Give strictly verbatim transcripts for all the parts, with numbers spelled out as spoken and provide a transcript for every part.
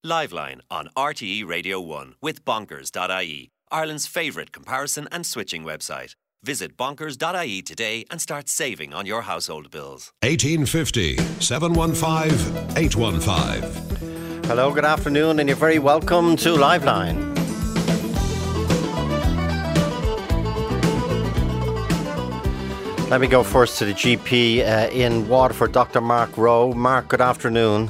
Liveline on R T E Radio one with bonkers dot I E, Ireland's favourite comparison and switching website. Visit bonkers dot I E today and start saving on your household bills. eighteen fifty, seven one five, eight one five. Hello, good afternoon, and you're very welcome to Liveline. Let me go first to the G P uh, in Waterford, Doctor Mark Rowe. Mark, good afternoon.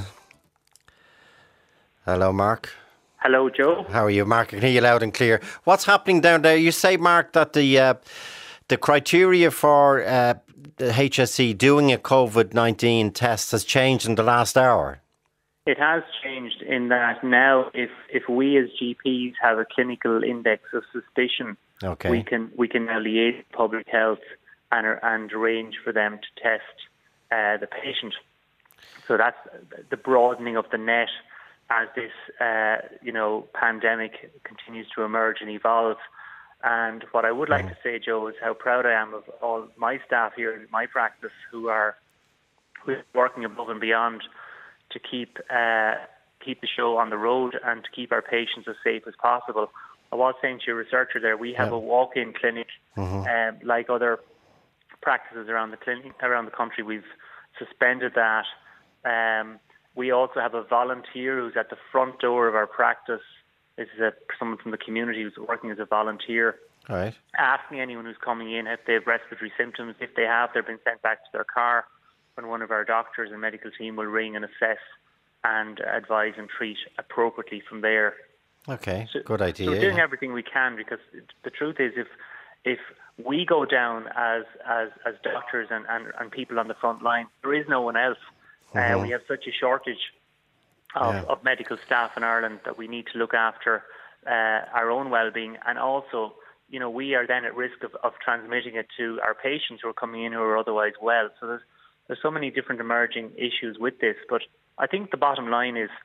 Hello, Mark. Hello, Joe. How are you, Mark? I can hear you loud and clear. What's happening down there? You say, Mark, that the uh, the criteria for uh, the H S E doing a COVID nineteen test has changed in the last hour. It has changed in that now if, if we as G Ps have a clinical index of suspicion, okay. we can we can now liaise with public health and, and arrange for them to test uh, the patient. So that's the broadening of the net as this, uh, you know, pandemic continues to emerge and evolve. And what I would like to say, Joe, is how proud I am of all my staff here in my practice who are, who are working above and beyond to keep uh, keep the show on the road and to keep our patients as safe as possible. I was saying to your researcher there, we have yeah. a walk-in clinic, mm-hmm. um, like other practices around the clinic around the country. We've suspended that. Um, We also have a volunteer who's at the front door of our practice. This is a, someone from the community who's working as a volunteer. All right. Asking anyone who's coming in if they have respiratory symptoms. If they have, they're being sent back to their car, when one of our doctors and medical team will ring and assess and advise and treat appropriately from there. Okay, so, good idea. So we're doing everything we can, because the truth is if if we go down as as, as doctors and, and, and people on the front line, there is no one else. Uh, we have such a shortage of, yeah. of medical staff in Ireland that we need to look after uh, our own well-being, and also, you know, we are then at risk of, of transmitting it to our patients who are coming in who are otherwise well. So there's there's so many different emerging issues with this, but I think the bottom line is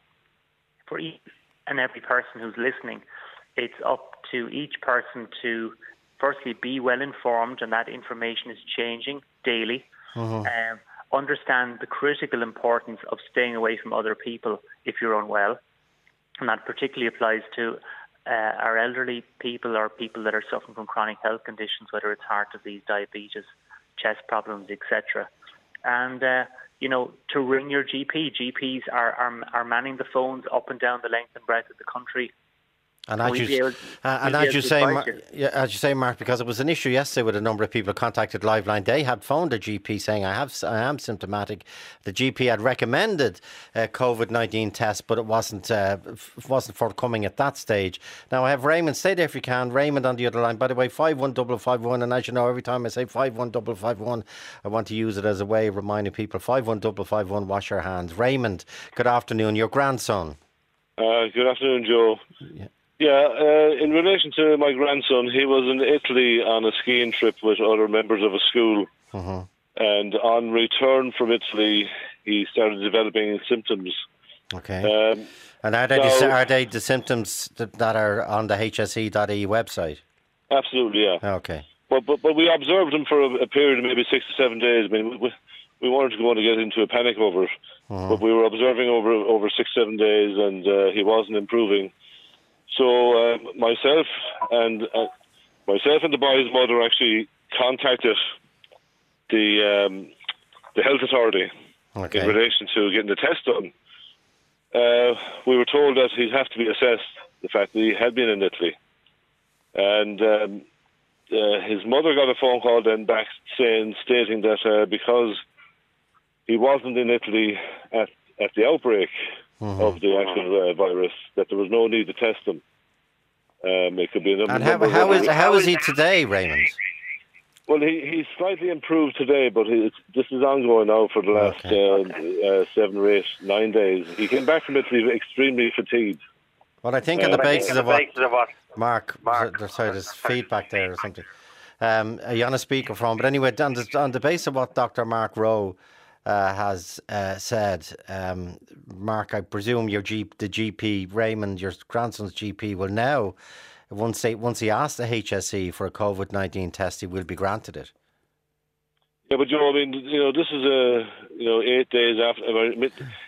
for each and every person who's listening, it's up to each person to firstly be well informed, and that information is changing daily. Mm-hmm. Um, understand the critical importance of staying away from other people if you're unwell. And that particularly applies to uh, our elderly people or people that are suffering from chronic health conditions, whether it's heart disease, diabetes, chest problems, et cetera. And, uh, you know, to ring your G P. G Ps are, are, are manning the phones up and down the length and breadth of the country. And as you, able, uh, and as you say, Mark, yeah, as you say, Mark, because it was an issue yesterday with a number of people who contacted Liveline. They had phoned a G P saying, "I have, I am symptomatic." The G P had recommended a COVID nineteen test, but it wasn't, uh, wasn't forthcoming at that stage. Now I have Raymond. Stay there if you can. Raymond on the other line. By the way, five one double five one. And as you know, every time I say five one double five one, I want to use it as a way of reminding people. Five one double five one. Wash your hands. Raymond, good afternoon. Your grandson. Uh, good afternoon, Joe. Yeah. Yeah, uh, in relation to my grandson, he was in Italy on a skiing trip with other members of a school. Uh-huh. And on return from Italy, he started developing symptoms. Okay. Um, and are they, so, the, are they the symptoms that, that are on the H S E dot E website? Absolutely, yeah. Okay. But but, but we observed him for a, a period of maybe six to seven days. I mean, we, we weren't going to get into a panic over it. Uh-huh. But we were observing over, over six, seven days, and uh, he wasn't improving. So uh, myself and uh, myself and the boy's mother actually contacted the um, the health authority okay. in relation to getting the test done. Uh, we were told that he'd have to be assessed, the fact that he had been in Italy. And um, uh, his mother got a phone call then back saying, stating that uh, because he wasn't in Italy at, at the outbreak, Mm-hmm. of the actual uh, virus, that there was no need to test them. Um, it could be a number. And how, how is how is he today, Raymond? Well, he, he's slightly improved today, but he, this is ongoing now for the last okay. uh, okay. uh, seven or eight, nine days. He came back from Italy extremely fatigued. Well, I think uh, on the basis of what, Mark, Mark, there's, sorry, there's feedback there or something. Um, are you on a speakerphone? But anyway, on the, on the basis of what Doctor Mark Rowe Uh, has uh, said, um, Mark, I presume your G, the G P, Raymond, your grandson's G P, will now, once they, once he asks the H S E for a COVID nineteen test, he will be granted it. Yeah, but you know, I mean, you know, this is a, you know, eight days after.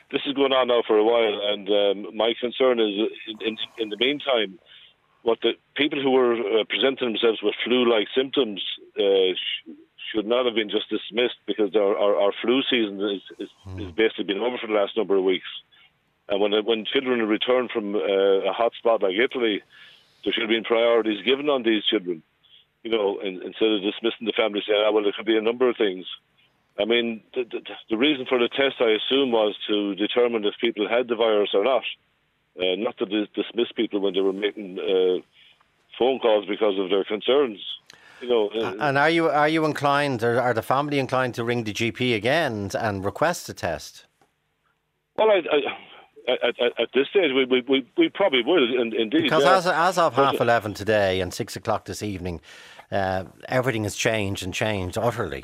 this is going on now for a while, and um, my concern is, in, in, in the meantime, what the people who were uh, presenting themselves with flu-like symptoms uh, sh- should not have been just dismissed, because our, our, our flu season is, is, mm. is basically been over for the last number of weeks. And when when children return from uh, a hot spot like Italy, there should have been priorities given on these children. You know, in, instead of dismissing the family, saying, ah, well, there could be a number of things. I mean, the, the, the reason for the test, I assume, was to determine if people had the virus or not. Uh, not to dis- dismiss people when they were making uh, phone calls because of their concerns. You know, uh, and are you are you inclined, or are the family inclined to ring the G P again and request a test? Well, I, I, at, at, at this stage, we we, we, we probably will, in, indeed. Because yeah. as as of half but, eleven today and six o'clock this evening, uh, everything has changed and changed utterly.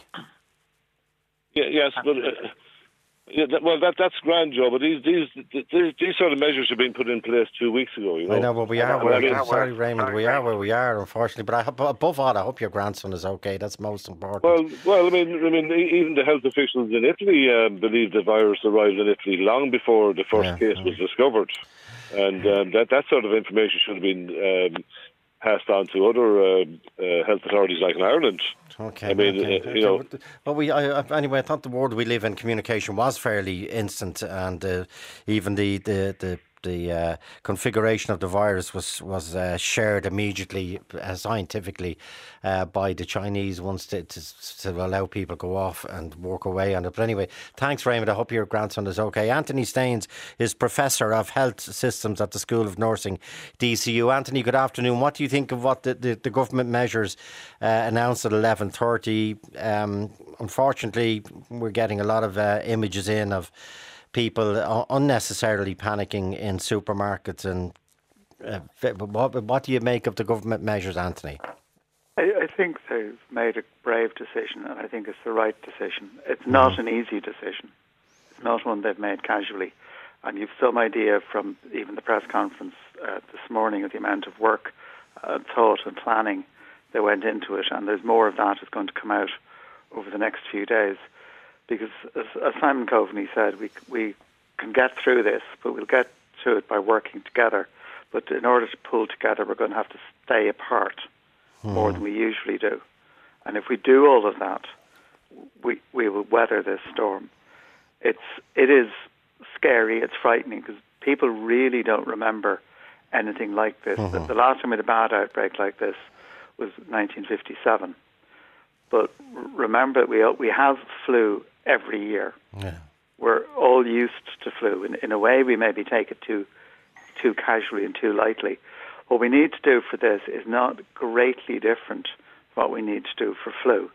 Yeah, yes, but. Uh, Yeah, that, well, that that's grand, Joe. But these these these, these sort of measures have been put in place two weeks ago. You know, I know, but we are. Where, I mean, sorry, Raymond, we are where we are, unfortunately. But I, above all, I hope your grandson is okay. That's most important. Well, well, I mean, I mean, even the health officials in Italy um, believe the virus arrived in Italy long before the first yeah, case yeah. was discovered, and um, that that sort of information should have been um, passed on to other uh, uh, health authorities, like in Ireland. Okay, I mean, okay, uh, you know. Well, we I, anyway. I thought the world we live in, communication was fairly instant, and uh, even the the the. The uh, configuration of the virus was was uh, shared immediately, uh, scientifically, uh, by the Chinese once to, to, to allow people to go off and work away on it. But anyway, thanks, Raymond. I hope your grandson is okay. Anthony Staines is Professor of Health Systems at the School of Nursing, D C U. Anthony, good afternoon. What do you think of what the, the, the government measures uh, announced at eleven thirty? Um, unfortunately, we're getting a lot of uh, images in of people unnecessarily panicking in supermarkets. And uh, what, what do you make of the government measures, Anthony? I, I think they've made a brave decision, and I think it's the right decision. It's not mm. an easy decision. It's not one they've made casually. And you've some idea from even the press conference uh, this morning of the amount of work, uh, thought and planning that went into it, and there's more of that is going to come out over the next few days. Because, as, as Simon Coveney said, we we can get through this, but we'll get through it by working together. But in order to pull together, we're going to have to stay apart hmm. more than we usually do. And if we do all of that, we we will weather this storm. It's it is scary. It's frightening because people really don't remember anything like this. Mm-hmm. The, the last time we had a bad outbreak like this was nineteen fifty-seven. But remember that we we have flu every year. Yeah. We're all used to flu. In, in a way, we maybe take it too too casually and too lightly. What we need to do for this is not greatly different from what we need to do for flu.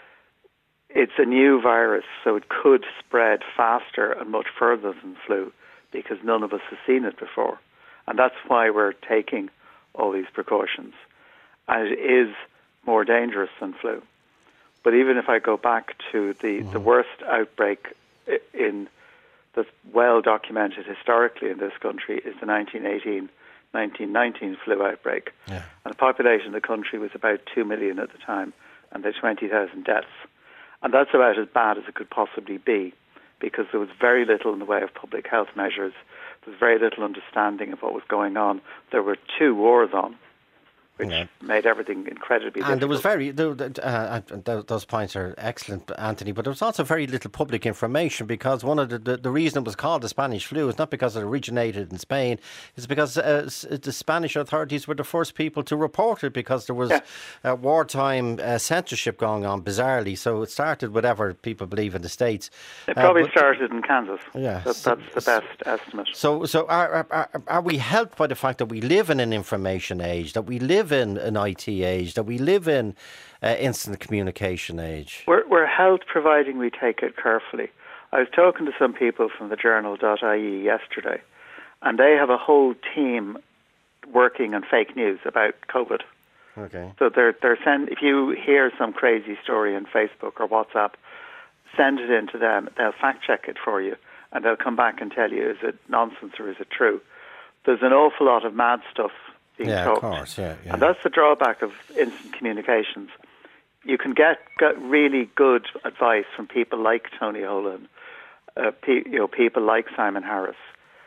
It's a new virus, so it could spread faster and much further than flu because none of us have seen it before. And that's why we're taking all these precautions. And it is more dangerous than flu. But even if I go back to the, mm-hmm. the worst outbreak in that's well documented historically in this country is the nineteen eighteen nineteen nineteen flu outbreak. Yeah. And the population of the country was about two million at the time, and there were twenty thousand deaths. And that's about as bad as it could possibly be, because there was very little in the way of public health measures. There was very little understanding of what was going on. There were two wars on, which yeah. made everything incredibly difficult. And there was very, uh, those points are excellent, Anthony, but there was also very little public information, because one of the, the, the reason it was called the Spanish flu is not because it originated in Spain, it's because uh, the Spanish authorities were the first people to report it, because there was yeah. uh, wartime uh, censorship going on, bizarrely. So it started, whatever people believe, in the States. It probably uh, but, started in Kansas. Yeah, that, so, that's the best estimate. So, so are, are, are we helped by the fact that we live in an information age, that we live in an I T age, that we live in uh, instant communication age? We're, we're helped providing we take it carefully. I was talking to some people from the journal dot I E yesterday, and they have a whole team working on fake news about COVID. Okay. So they're they're send if you hear some crazy story on Facebook or WhatsApp, send it in to them. They'll fact check it for you, and they'll come back and tell you, is it nonsense or is it true? There's an awful lot of mad stuff being yeah, talked. Of course, yeah, yeah. And that's the drawback of instant communications. You can get, get really good advice from people like Tony Holan, uh, pe- you know, people like Simon Harris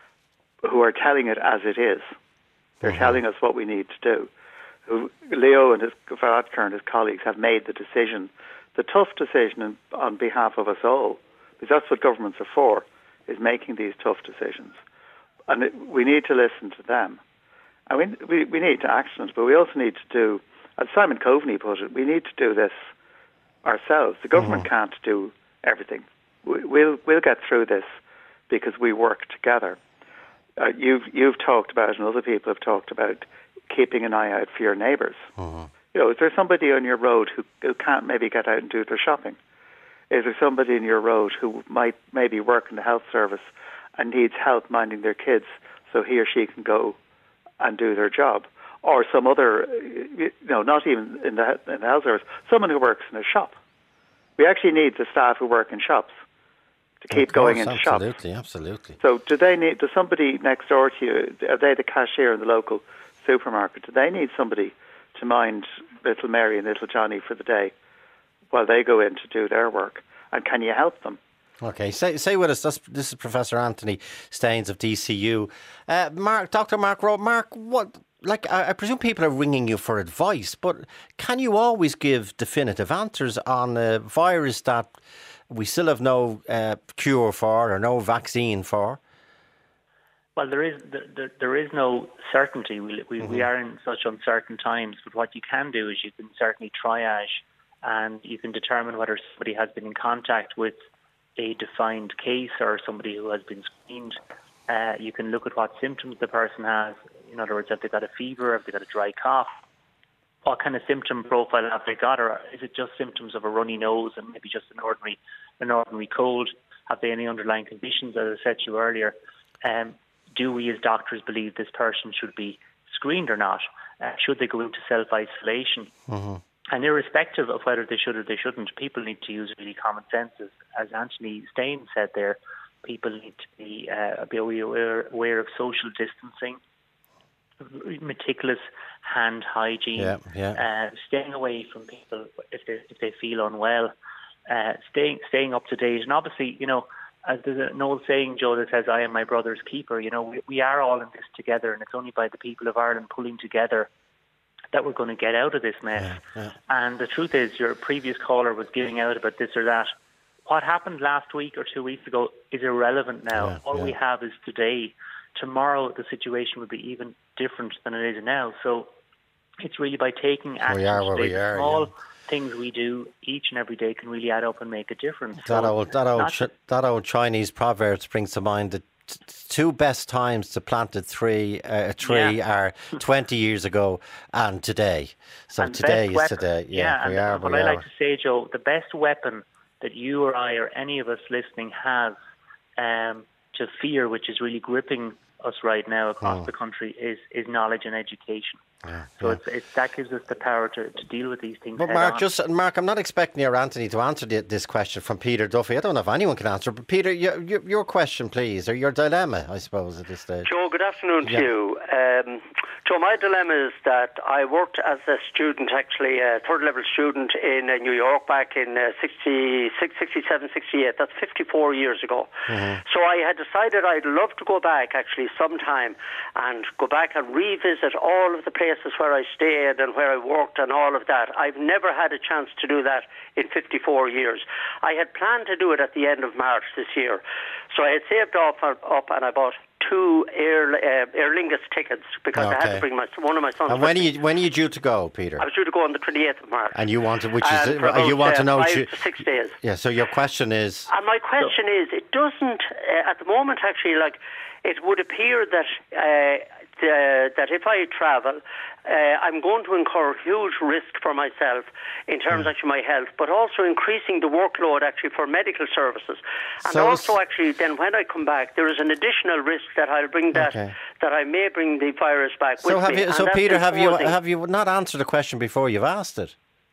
who are telling it as it is. They're mm-hmm. telling us what we need to do. Who, Leo and his Varadkar and his colleagues have made the decision, the tough decision in, on behalf of us all, because that's what governments are for, is making these tough decisions. And it, we need to listen to them. And we, we, we need to action it, but we also need to do, as Simon Coveney put it, we need to do this ourselves. The government mm-hmm. can't do everything. We, we'll, we'll get through this because we work together. Uh, you've, you've talked about, and other people have talked about, keeping an eye out for your neighbours. Mm-hmm. You know, is there somebody on your road who, who can't maybe get out and do their shopping? Is there somebody in your road who might maybe work in the health service and needs help minding their kids so he or she can go and do their job? Or some other, you know, not even in the, in the health service, someone who works in a shop. We actually need the staff who work in shops to keep course, going into absolutely, shops. Absolutely, absolutely. So do they need, does somebody next door to you, are they the cashier in the local supermarket? Do they need somebody to mind little Mary and little Johnny for the day while they go in to do their work? And can you help them? Okay, say, say with us, this, this is Professor Anthony Staines of D C U. Uh, Mark, Doctor Mark Rowe, Mark, what, like, I, I presume people are ringing you for advice, but can you always give definitive answers on a virus that we still have no uh, cure for or no vaccine for? Well, there is there, there is no certainty. We we, mm-hmm. we are in such uncertain times. But what you can do is you can certainly triage, and you can determine whether somebody has been in contact with a defined case or somebody who has been screened. Uh, you can look at what symptoms the person has. In other words, have they got a fever? Have they got a dry cough? What kind of symptom profile have they got? Or is it just symptoms of a runny nose and maybe just an ordinary an ordinary cold? Have they any underlying conditions, as I said to you earlier? Um, Do we as doctors believe this person should be screened or not? Uh, should they go into self-isolation? Mm-hmm. And irrespective of whether they should or they shouldn't, people need to use really common sense. As, as Anthony Staines said there, people need to be, uh, be aware, aware of social distancing, meticulous hand hygiene, yeah, yeah. Uh, staying away from people if they, if they feel unwell, uh, staying, staying up to date. And obviously, you know, as there's an old saying, Joe, that says, I am my brother's keeper. You know, we, we are all in this together, and it's only by the people of Ireland pulling together that we're going to get out of this mess. Yeah, yeah. And the truth is, your previous caller was giving out about this or that. What happened last week or two weeks ago is irrelevant now. Yeah, all yeah. we have is today. Tomorrow, the situation would be even different than it is now. So it's really by taking action. We are where today, we are, small yeah. things we do each and every day can really add up and make a difference. That so old, that old, ch- that old Chinese proverb springs to mind. The t- two best times to plant a tree, uh, a tree yeah. are twenty years ago and today. So and today is weapon, today. Yeah, yeah we and are. What we I are. like to say, Joe, the best weapon that you or I or any of us listening has um, to fear, which is really gripping us right now across oh. the country, is is knowledge and education. Yeah, so yeah. It's, it's that gives us the power to, to deal with these things. But head Mark, on. just Mark, I'm not expecting you or Anthony to answer the, this question from Peter Duffy. I don't know if anyone can answer, but Peter, your, your, your question, please, or your dilemma, I suppose, at this stage. Joe, good afternoon yeah. to you. Um, Joe, my dilemma is that I worked as a student, actually, a third level student in uh, New York back in uh, sixty-six, sixty-seven, sixty-eight. That's fifty-four years ago. Mm-hmm. So I had decided I'd love to go back, actually, sometime and go back and revisit all of the places where I stayed and where I worked and all of that. I've never had a chance to do that in fifty-four years. I had planned to do it at the end of March this year. So I had saved up, up and I bought two Air, uh, Aer Lingus tickets because okay. I had to bring my one of my sons. And when are you when are you due to go, Peter? I was due to go on the twenty-eighth of March. And you want to, which is and uh, you want uh, to know five you, to six days. Yeah. So your question is. And my question so, is, it doesn't uh, at the moment actually like it would appear that. Uh, Uh, that if I travel, uh, I'm going to incur huge risk for myself in terms mm. actually my health, but also increasing the workload actually for medical services. And so also actually then when I come back, there is an additional risk that I'll bring that, okay. that I may bring the virus back so with have me. You, so Peter, have you, have you not answered the question before you've asked it?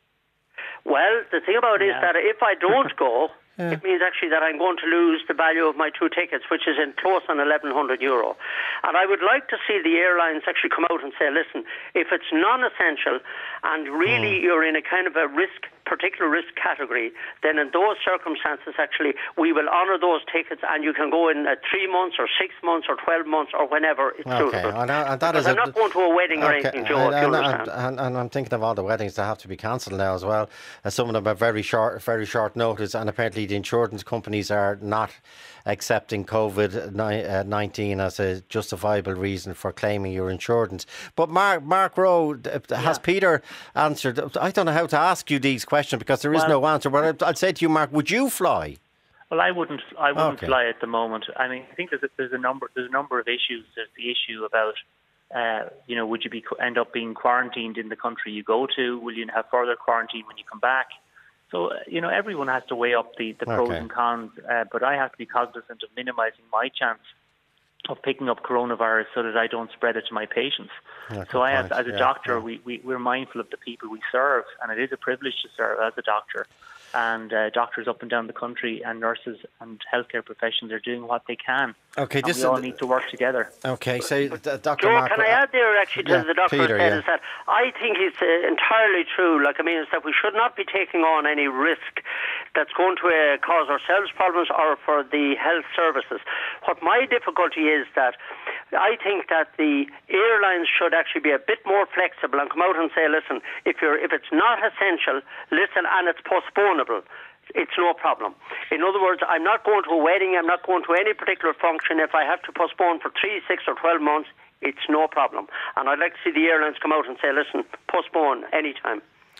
Well, the thing about it yeah. is that if I don't go, yeah. it means actually that I'm going to lose the value of my two tickets, which is in close on eleven hundred euro. And I would like to see the airlines actually come out and say, listen, if it's non-essential and really mm. you're in a kind of a risk particular risk category, then in those circumstances, actually, we will honour those tickets, and you can go in uh, three months or six months or twelve months or whenever it's okay. suitable. And, and that is I'm a, not going to a wedding okay. or anything, Joe, and, if you and, understand. And, and, and I'm thinking of all the weddings that have to be cancelled now as well. Uh, some of them are very short, very short notice, and apparently the insurance companies are not accepting COVID nineteen as a justifiable reason for claiming your insurance. But Mark, Mark Rowe, has yeah. Peter answered? I don't know how to ask you these questions because there is well, no answer. But I'd say to you, Mark, would you fly? Well, I wouldn't. I wouldn't okay. fly at the moment. I mean, I think there's a, there's a number there's a number of issues. There's the issue about, uh, you know, would you be end up being quarantined in the country you go to? Will you have further quarantine when you come back? So, uh, you know, everyone has to weigh up the, the pros okay. and cons, uh, but I have to be cognizant of minimising my chance of picking up coronavirus so that I don't spread it to my patients. Yeah, so I, as, as a yeah, doctor, yeah. we, we, we're mindful of the people we serve, and it is a privilege to serve as a doctor. And uh, doctors up and down the country and nurses and healthcare professions are doing what they can. Okay, and this we all need to work together. Okay, so uh, Doctor Joe, Mark, can I add there actually to yeah, the doctor Peter, said yeah. is that I think it's uh, entirely true. Like I mean, it's that we should not be taking on any risk that's going to uh, cause ourselves problems or for the health services. What my difficulty is that I think that the airlines should actually be a bit more flexible and come out and say, listen, if you're if it's not essential, listen, and it's postponable, it's no problem. In other words, I'm not going to a wedding, I'm not going to any particular function. If I have to postpone for three, six or twelve months, it's no problem. And I'd like to see the airlines come out and say, listen, postpone anytime.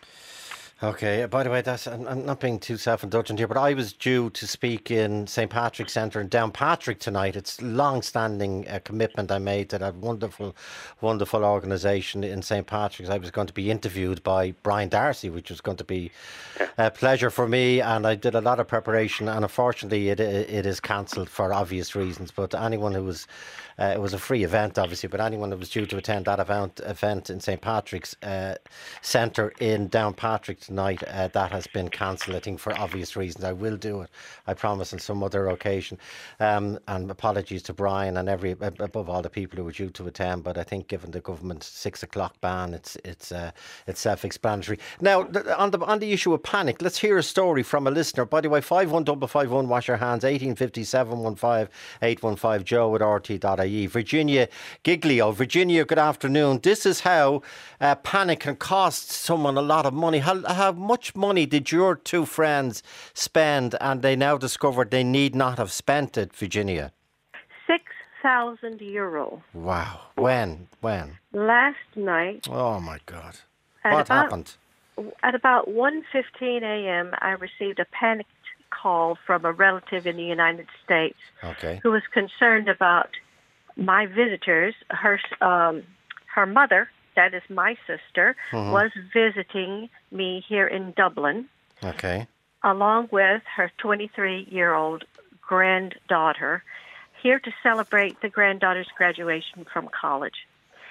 Okay, by the way, that's, I'm, I'm not being too self-indulgent here, but I was due to speak in Saint Patrick's Centre in Downpatrick tonight. It's a long-standing uh, commitment I made to that wonderful, wonderful organisation in Saint Patrick's. I was going to be interviewed by Brian Darcy, which was going to be a pleasure for me, and I did a lot of preparation, and unfortunately it it is cancelled for obvious reasons. But anyone who was, uh, it was a free event obviously, but anyone who was due to attend that event, event in Saint Patrick's uh, Centre in Downpatrick tonight, uh, that has been cancelled, I think, for obvious reasons. I will do it, I promise, on some other occasion. Um, and apologies to Brian and every above all the people who were due to attend. But I think, given the government's six o'clock ban, it's it's uh, it's self-explanatory. Now, on the on the issue of panic, let's hear a story from a listener. By the way, five one five five one, wash your hands. eighteen fifty, seven one five, eight one five. Joe at r t dot i e. Virginia Giglio. Virginia, good afternoon. This is how uh, panic can cost someone a lot of money. How how much money did your two friends spend, and they now discovered they need not have spent it, Virginia? Six thousand euro. Wow. When? When? Last night. Oh my God. about, What happened? At about one fifteen a.m. I received a panicked call from a relative in the United States. Okay. Who was concerned about my visitors. Her um, her mother, that is my sister, mm-hmm. was visiting me here in Dublin. Okay. Along with her twenty-three-year-old granddaughter, here to celebrate the granddaughter's graduation from college.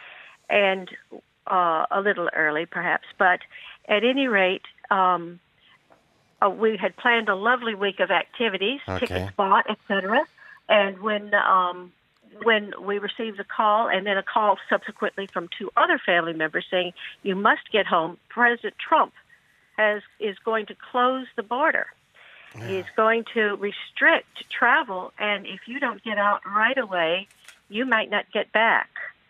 And uh, a little early, perhaps, but at any rate, um, uh, we had planned a lovely week of activities, okay. tickets bought, et cetera. And when um, when we received a call, and then a call subsequently from two other family members saying, "You must get home. President Trump has is going to close the border. Yeah. He's going to restrict travel, and if you don't get out right away, you might not get back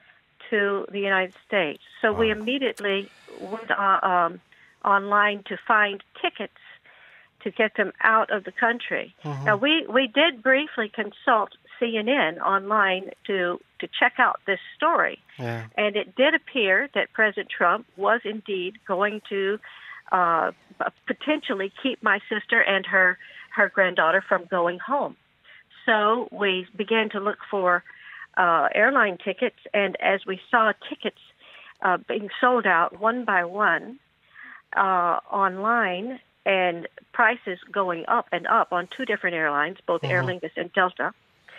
to the United States." So wow. we immediately went uh, um, online to find tickets to get them out of the country. Mm-hmm. Now, we, we did briefly consult C N N online to, to check out this story. Yeah. And it did appear that President Trump was indeed going to uh, potentially keep my sister and her, her granddaughter from going home. So we began to look for uh, airline tickets, and as we saw tickets uh, being sold out one by one uh, online, and prices going up and up on two different airlines, both mm-hmm. Aer Lingus and Delta,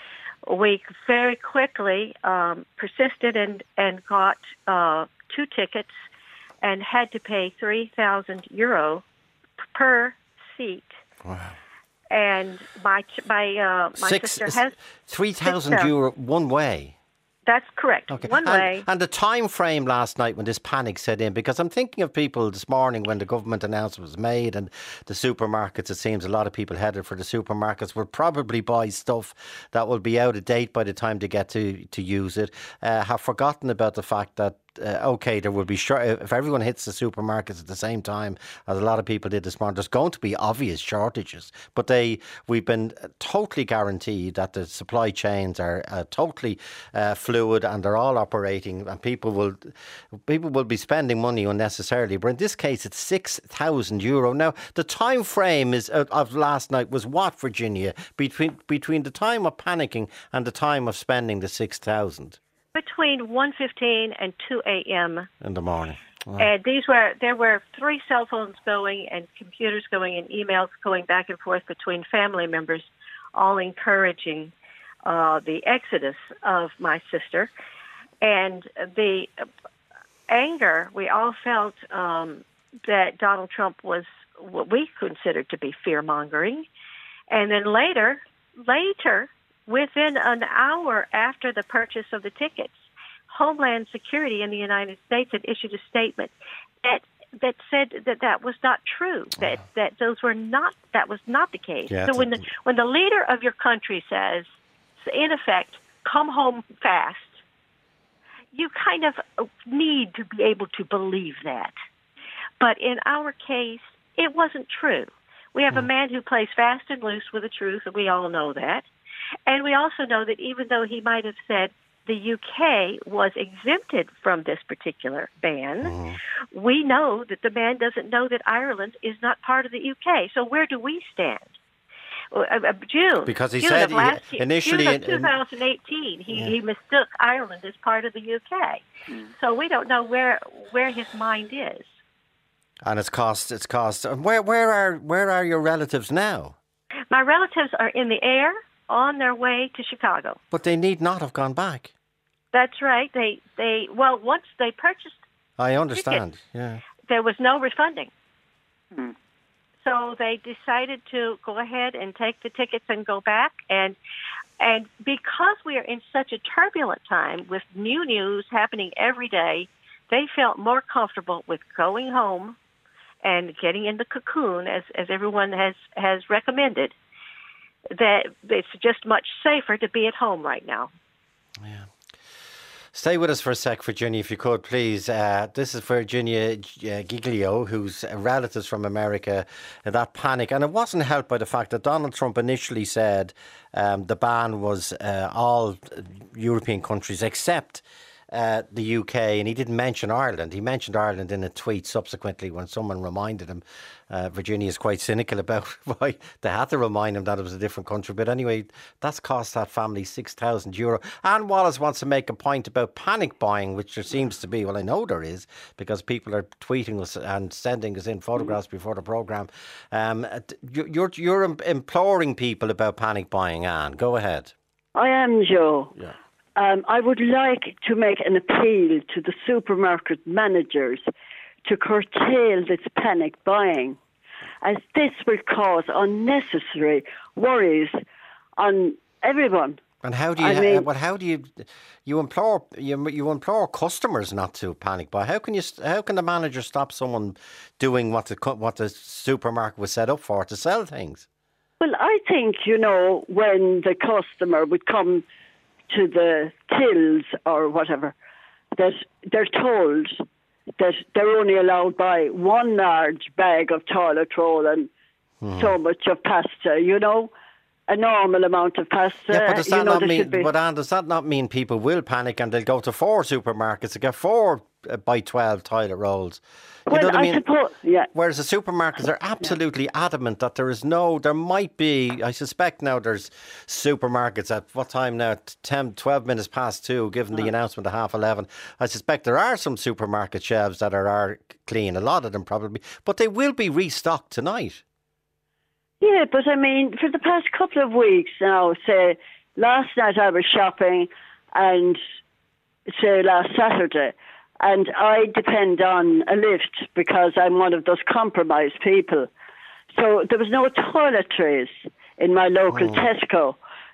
we very quickly um, persisted and, and got uh, two tickets and had to pay three thousand euro per seat. Wow. And my my uh, my Six, sister has three thousand euro one way. That's correct. Okay. One and, way. And the time frame last night when this panic set in, because I'm thinking of people this morning when the government announcement was made and the supermarkets, it seems a lot of people headed for the supermarkets will probably buy stuff that will be out of date by the time they get to, to use it, uh, have forgotten about the fact that Uh, okay, there will be short, if everyone hits the supermarkets at the same time, as a lot of people did this morning, there's going to be obvious shortages. But they, we've been totally guaranteed that the supply chains are uh, totally uh, fluid and they're all operating, and people will people will be spending money unnecessarily. But in this case, it's six thousand euro. Now, the time frame is uh, of last night was what, Virginia, between between the time of panicking and the time of spending the six thousand. Between one fifteen and two a.m. in the morning. Wow. And these were there were three cell phones going and computers going and emails going back and forth between family members, all encouraging uh, the exodus of my sister. And the anger we all felt um, that Donald Trump was what we considered to be fear-mongering. And then later, later, within an hour after the purchase of the tickets, Homeland Security in the United States had issued a statement that that said that that was not true. That that those were not that was not the case. Yeah, so when the when the leader of your country says, in effect, "Come home fast," you kind of need to be able to believe that. But in our case, it wasn't true. We have a man who plays fast and loose with the truth, and we all know that. And we also know that even though he might have said the U K was exempted from this particular ban, mm. we know that the man doesn't know that Ireland is not part of the U K. So where do we stand? Uh, June. Because he June said of last he, year, initially June of in twenty eighteen, he, yeah. he mistook Ireland as part of the U K. Mm. So we don't know where where his mind is. And it's cost. It's cost. Where where are where are your relatives now? My relatives are in the air, on their way to Chicago. But they need not have gone back. That's right. They, they well, once they purchased I understand, tickets, yeah. there was no refunding. Hmm. So they decided to go ahead and take the tickets and go back. And and because we are in such a turbulent time with new news happening every day, they felt more comfortable with going home and getting in the cocoon, as, as everyone has, has recommended, that it's just much safer to be at home right now. Yeah. Stay with us for a sec, Virginia, if you could, please. Uh, this is Virginia uh, Giglio, whose relatives from America, uh, that panic. And it wasn't helped by the fact that Donald Trump initially said um, the ban was uh, all European countries except Uh, the U K, and he didn't mention Ireland. He mentioned Ireland in a tweet subsequently when someone reminded him. Uh, Virginia is quite cynical about why they had to remind him that it was a different country. But anyway, that's cost that family six thousand euro. Anne Wallace wants to make a point about panic buying, which there seems to be. Well, I know there is, because people are tweeting us and sending us in photographs before the programme. Um, you're, you're imploring people about panic buying, Anne. Go ahead. I am, Joe. Yeah. Um, I would like to make an appeal to the supermarket managers to curtail this panic buying, as this will cause unnecessary worries on everyone. And how do you? I mean, what? How do you? You implore you you implore customers not to panic buy. How can you? How can the manager stop someone doing what the what the supermarket was set up for, to sell things? Well, I think, you know, when the customer would come to the tills or whatever, that they're told that they're only allowed by one large bag of toilet roll and hmm. so much of pasta, you know, a normal amount of pasta. Yeah, but does that you know, not mean? Be... But Anne, does that not mean people will panic and they'll go to four supermarkets to get four uh, by twelve toilet rolls? You well, know what I, I mean? suppose, yeah. Whereas the supermarkets are absolutely yeah. adamant that there is no, there might be, I suspect now there's supermarkets at what time now, ten, twelve minutes past two, given the oh. announcement at half eleven. I suspect there are some supermarket shelves that are, are clean, a lot of them probably, but they will be restocked tonight. Yeah, but I mean, for the past couple of weeks now, say, last night I was shopping and, say, last Saturday, and I depend on a lift because I'm one of those compromised people. So there was no toiletries in my local oh. Tesco.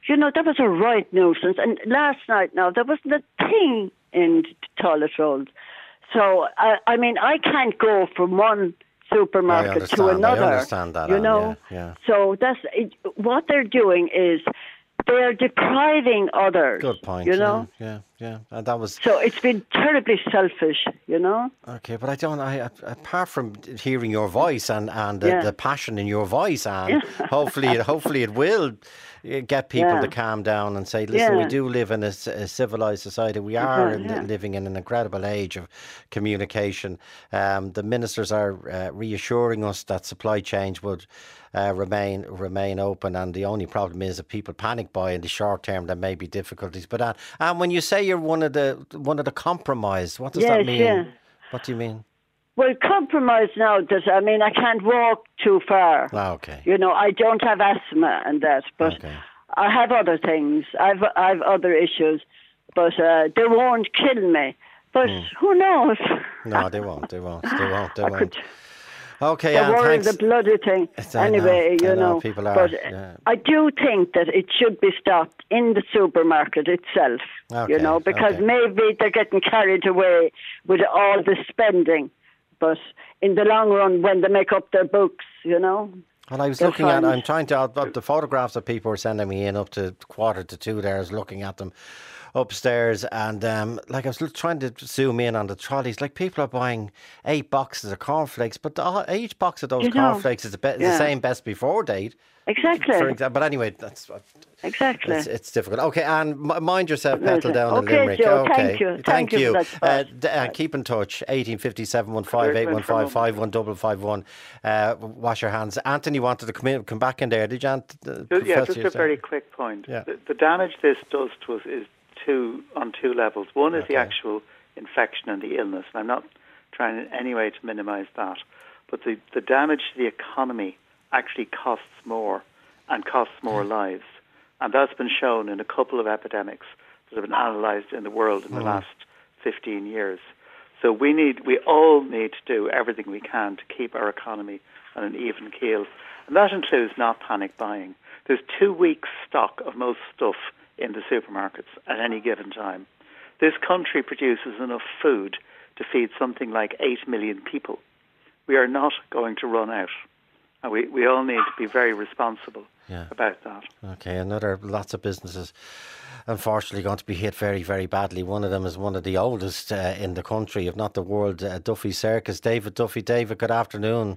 you know, that was a right nuisance. And last night now, there wasn't a thing in toilet rolls. So, I, I mean, I can't go from one supermarket to another. I understand that. You Anne, know? Yeah, yeah. So, that's it, what they're doing is they're depriving others. Good point. You know? Yeah, yeah. yeah. And that was... So, it's been terribly selfish, you know? Okay, but I don't, I, apart from hearing your voice and, and the, Yeah. the passion in your voice, and hopefully, hopefully it will get people Yeah. to calm down and say, listen, Yeah. we do live in a, c- a civilised society. We are Yeah, yeah. living in an incredible age of communication. Um, the ministers are uh, reassuring us that supply chains would uh, remain remain open, and the only problem is if people panic buy in the short term, there may be difficulties. But uh, and when you say you're one of the one of the compromised, what does Yes, that mean? yeah. What do you mean? Well, compromise now, that, I mean, I can't walk too far. Ah, okay. You know, I don't have asthma and that, but Okay. I have other things. I've I've other issues, but uh, they won't kill me. But who knows? No, they won't. They won't. They won't. They I won't. could, Okay, the Anne, worry, thanks. the bloody thing. It's- I know, Anyway, I you know, know, people are, but yeah. I do think that it should be stopped in the supermarket itself. Okay, You know, because okay. maybe they're getting carried away with all the spending, but in the long run, when they make up their books, you know. Well, I was they'll looking at, find- I'm trying to, uh, the photographs that people were sending me in up to quarter to two there, I was looking at them upstairs, and um, like I was trying to zoom in on the trolleys, like people are buying eight boxes of cornflakes, but the, each box of those You know, cornflakes is the, be- yeah. the same best before date. Exactly. For exa- but anyway, that's Exactly. It's, it's difficult. Okay, and m- mind yourself, Listen. Petal down in Okay, Limerick. Joe, okay, thank you. Thank you for that Uh, spot. d- uh, keep in touch. eighteen fifty, seven one five, eight one five, five one five five one. Uh, wash your hands. Anthony wanted to come in, come back in there. Did you? Ant- uh, Just, yeah, Professor, just you a say? very quick point. Yeah. The, the damage this does to us is two on two levels. One is the actual infection and the illness, and I'm not trying in any way to minimise that. But the, the damage to the economy actually costs more and costs more lives. And that's been shown in a couple of epidemics that have been analysed in the world in the Mm. last fifteen years. So we need, we all need to do everything we can to keep our economy on an even keel. And that includes not panic buying. There's two weeks' stock of most stuff in the supermarkets at any given time. This country produces enough food to feed something like eight million people. We are not going to run out. And we, we all need to be very responsible Yeah. about that. Okay, another lots of businesses unfortunately going to be hit very, very badly. One of them is one of the oldest uh, in the country, if not the world, uh, Duffy Circus. David Duffy. David, good afternoon.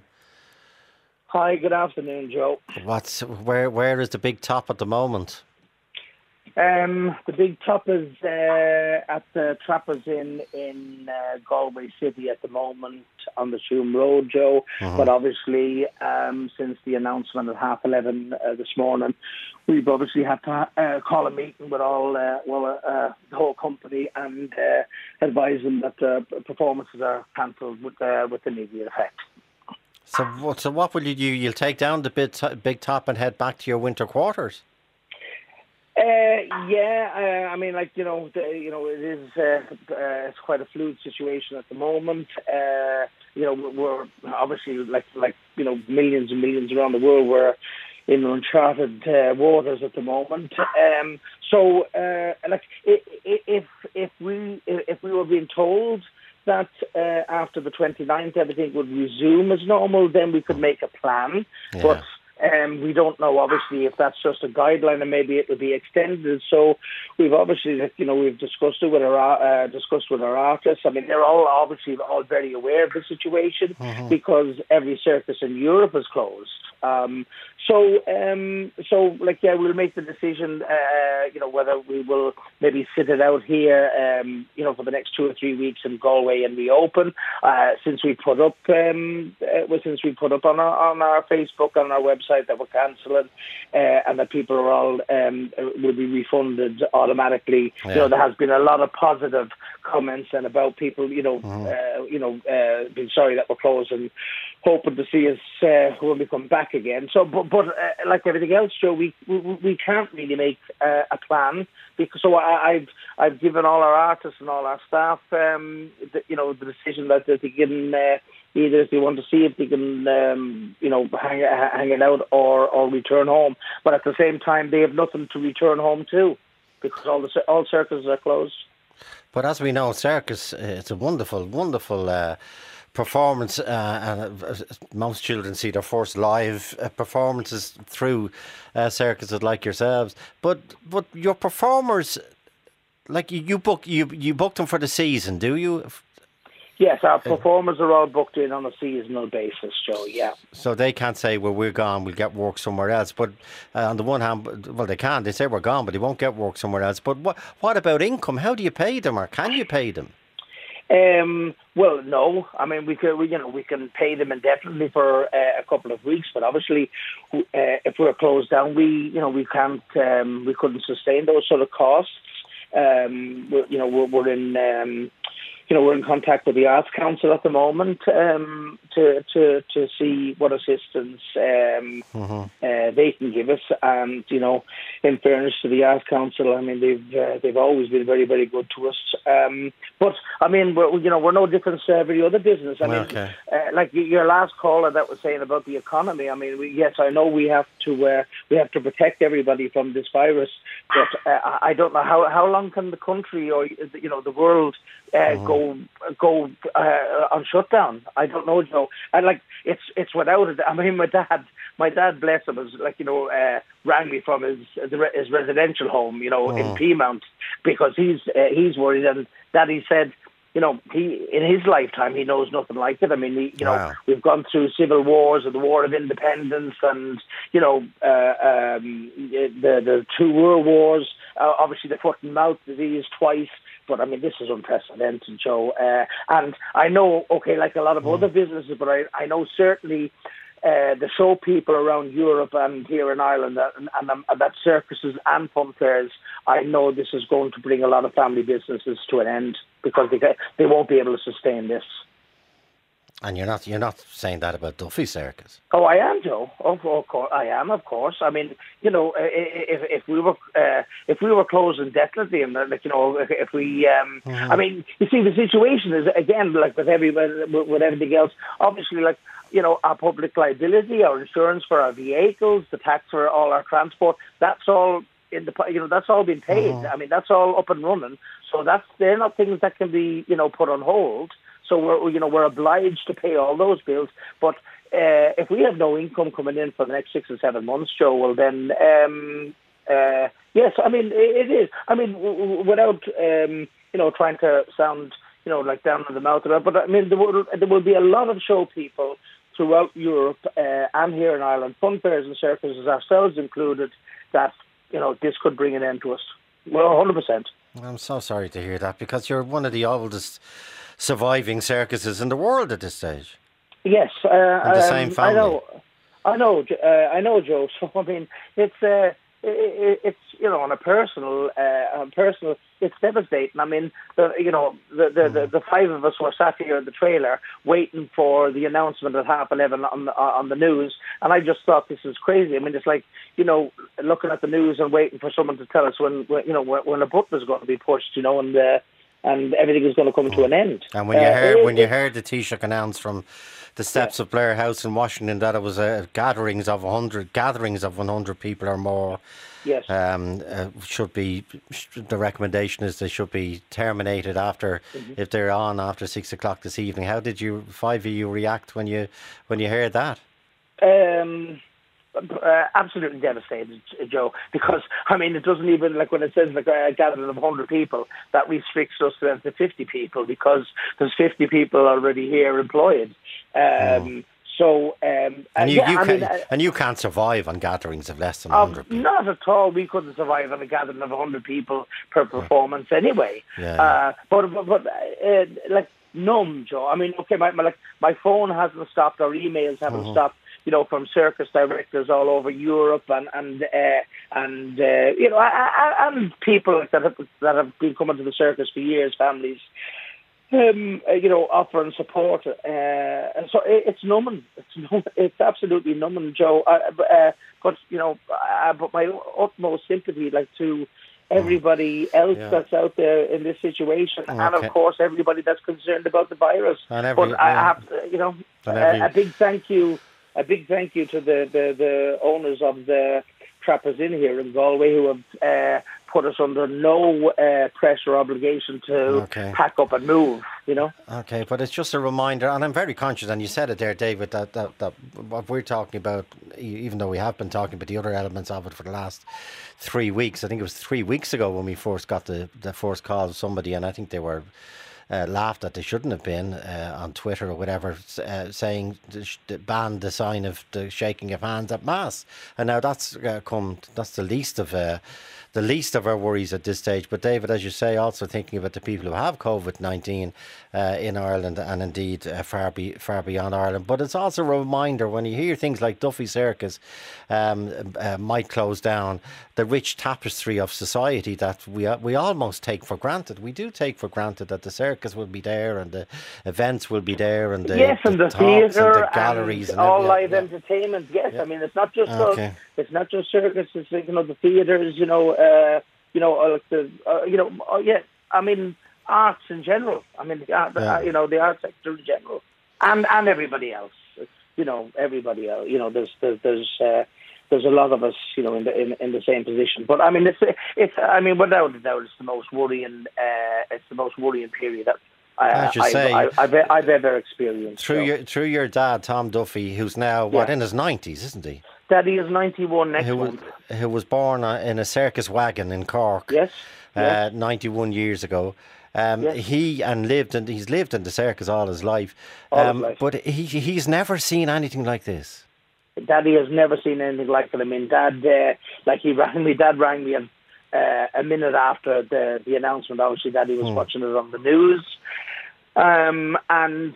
Hi, good afternoon, Joe. What's where? Where is the big top at the moment? Um, the big top is uh, at the Trappers Inn in uh, Galway City at the moment on the Shoom Road, Joe. Uh-huh. But obviously, um, since the announcement at half eleven uh, this morning, we've obviously had to uh, call a meeting with all, uh, well, uh, the whole company and uh, advise them that the performances are cancelled with uh, with immediate effect. So what? So what will you do? You'll take down the big to- big top and head back to your winter quarters. Uh, yeah, uh, I mean, like you know, the, you know, it is uh, uh, it's quite a fluid situation at the moment. Uh, you know, we're obviously like like you know millions and millions around the world. We're in uncharted uh, waters at the moment. Um, so, uh, like, if if we if we were being told that uh, after the twenty-ninth everything would resume as normal, then we could make a plan. Yeah. But Um, we don't know, obviously, if that's just a guideline and maybe it will be extended. So we've obviously, you know, we've discussed it with our uh, discussed with our artists. I mean, they're all obviously all very aware of the situation Mhm. because every circus in Europe is closed. Um, so, um, so like, yeah, we'll make the decision, uh, you know, whether we will maybe sit it out here, um, you know, for the next two or three weeks in Galway and reopen. Uh, since we put up, um, uh, well, since we put up on our on our Facebook on our website that we're cancelling, uh, and that people are all um, will be refunded automatically. Yeah. You know, there has been a lot of positive comments and about people, you know, Mhm. uh, you know, uh, being sorry that we're closed and hoping to see us uh, when we come back again. So, but, but uh, like everything else, Joe, we we, we can't really make uh, a plan because so I, I've I've given all our artists and all our staff, um, the, you know, the decision that they can uh, either if they want to see if they can, um, you know, hang hang it out or or return home. But at the same time, they have nothing to return home to because all the all circuses are closed. But as we know, circus, it's a wonderful, wonderful uh, performance, uh, and uh, most children see their first live uh, performances through uh, circuses like yourselves. But but your performers, like you, you book you you book them for the season, do you? Yes, our performers are all booked in on a seasonal basis, Joe, yeah. So they can't say, well, we're gone, we'll get work somewhere else. But uh, on the one hand, well, they can. They say we're gone, but they won't get work somewhere else. But what what about income? How do you pay them, or can you pay them? Um, well, no. I mean, we can, we, you know, we can pay them indefinitely for uh, a couple of weeks, but obviously, uh, if we're closed down, we, you know, we can't, um, we couldn't sustain those sort of costs. Um, we're, you know, we're, we're in... Um, You know, we're in contact with the Arts Council at the moment um, to to to see what assistance um, mm-hmm. uh, they can give us. And you know, in fairness to the Arts Council, I mean they've uh, they've always been very very good to us. Um, but I mean, we're, you know, we're no different to every other business. I mean, okay. uh, like your last caller that was saying about the economy. I mean, we, yes, I know we have to uh, we have to protect everybody from this virus, but uh, I don't know how how long can the country or you know the world uh, mm-hmm. go. Go go uh, on shutdown. I don't know, Joe. And like it's it's without it. I mean, my dad, my dad, bless him, was like you know uh, rang me from his his residential home, you know, oh. in Peamount because he's uh, he's worried, and Daddy said, you know, he in his lifetime he knows nothing like it. I mean, he, you know, wow. we've gone through civil wars and the War of Independence, and you know, uh, um, the the two world wars. Uh, obviously, the foot and mouth disease twice. But, I mean, this is unprecedented, Joe. Uh, and I know, okay, like a lot of mm. other businesses, but I, I know certainly uh, the show people around Europe and here in Ireland, that, and, and, and that circuses and fun fairs, I know this is going to bring a lot of family businesses to an end because they they won't be able to sustain this. And you're not you're not saying that about Duffy Circus. Oh, I am, Joe. Of, of course, I am. Of course. I mean, you know, if if we were uh, if we were closed indefinitely, and like you know, if, if we, um, mm-hmm. I mean, you see, the situation is again like with every with, with everything else. Obviously, like you know, our public liability, our insurance for our vehicles, the tax for all our transport. That's all in the you know that's all been paid. Mm-hmm. I mean, that's all up and running. So that's they're not things that can be you know put on hold. So we're you know we're obliged to pay all those bills. But uh, if we have no income coming in for the next six or seven months, Joe, well then um, uh, yes, I mean it, it is. I mean w- w- without um, you know trying to sound you know like down in the mouth of it, but I mean there will there will be a lot of show people throughout Europe uh, and here in Ireland, fun fairs and circuses, ourselves included, that you know this could bring an end to us. Well, one hundred percent. I'm so sorry to hear that because you're one of the oldest surviving circuses in the world at this stage. Yes, uh, and the um, same family. I know, I know, uh, I know, Joe. So I mean, it's uh, it, it's you know on a personal, uh, on personal, it's devastating. I mean, the, you know, the the, mm. the the five of us were sat here in the trailer waiting for the announcement at half eleven on the, on the news, and I just thought this is crazy. I mean, it's like you know looking at the news and waiting for someone to tell us when, when you know when, when a button is going to be pushed, you know, and. Uh, And everything is going to come to an end. And when you uh, heard it, when you heard the Taoiseach announce from the steps yeah. of Blair House in Washington that it was uh, gatherings of a hundred gatherings of one hundred people or more, yes, um, uh, should be the recommendation is they should be terminated after mm-hmm. if they're on after six o'clock this evening. How did you five of you react when you when you heard that? Um. Uh, absolutely devastated, Joe, because, I mean, it doesn't even, like when it says like a gathering of one hundred people, that restricts us to, to fifty people because there's fifty people already here employed. Um, oh. So, um, and, you, yeah, you I can, mean, uh, and you can't survive on gatherings of less than um, one hundred people. Not at all. We couldn't survive on a gathering of one hundred people per performance yeah. anyway. Yeah. Uh, but, but, but uh, like, numb, Joe. I mean, okay, my, my, like, my phone hasn't stopped, our emails haven't uh-huh. stopped. You know, from circus directors all over Europe and and uh, and uh, you know, and people that have that have been coming to the circus for years, families, um, you know, offering support. Uh, and so it's numbing. It's num- it's absolutely numbing, Joe. Uh, uh, but you know, uh, but my utmost sympathy, like to everybody else yeah. that's out there in this situation, okay. and of course everybody that's concerned about the virus. And every, but I yeah. have to, you know, every... a, a big thank you, a big thank you to the, the, the owners of the Trappers Inn here in Galway, who have uh, put us under no uh, pressure or obligation to okay. pack up and move, you know. Okay, but it's just a reminder, and I'm very conscious, and you said it there, David, that, that, that what we're talking about, even though we have been talking about the other elements of it for the last three weeks, I think it was three weeks ago when we first got the, the first call of somebody, and I think they were uh, laughed at, they shouldn't have been, uh, on Twitter or whatever, uh, saying to ban the sign of the shaking of hands at Mass. And now that's uh, come, that's the least of uh, the least of our worries at this stage. But David, as you say, also thinking about the people who have COVID nineteen uh, in Ireland and indeed uh, far be, far beyond Ireland. But it's also a reminder when you hear things like Duffy Circus um, uh, might close down, the rich tapestry of society that we uh, we almost take for granted. We do take for granted that the circus will be there and the events will be there and the yes, and the, the theatre and the galleries and, and all yeah, live yeah. entertainment. Yes, yeah. I mean it's not just okay. us, it's not just circuses. You know, the theatres. You know, uh, you know, uh, the uh, you know, uh, yeah. I mean, arts in general. I mean, the art, yeah. uh, you know, the art sector in general, and and everybody else. You know, everybody else. You know, there's there's there's. Uh, There's a lot of us, you know, in the in, in the same position. But I mean, it's it's. I mean, without a doubt, it's the most worrying. Uh, it's the most worrying period that I, I, say, I, I've, I've, I've ever experienced. Through so. your through your dad, Tom Duffy, who's now what yeah. in his nineties, isn't he? Daddy is ninety-one next who month. Was, who was born in a circus wagon in Cork. Yes. Uh, yes. ninety-one years ago. Um, yes. He and lived and he's lived in the circus all his life. All um, his life. But he he's never seen anything like this. Daddy has never seen anything like it. I mean, Dad, uh, like he rang me. Dad rang me a, uh, a minute after the the announcement. Obviously, Daddy was hmm. watching it on the news, um, and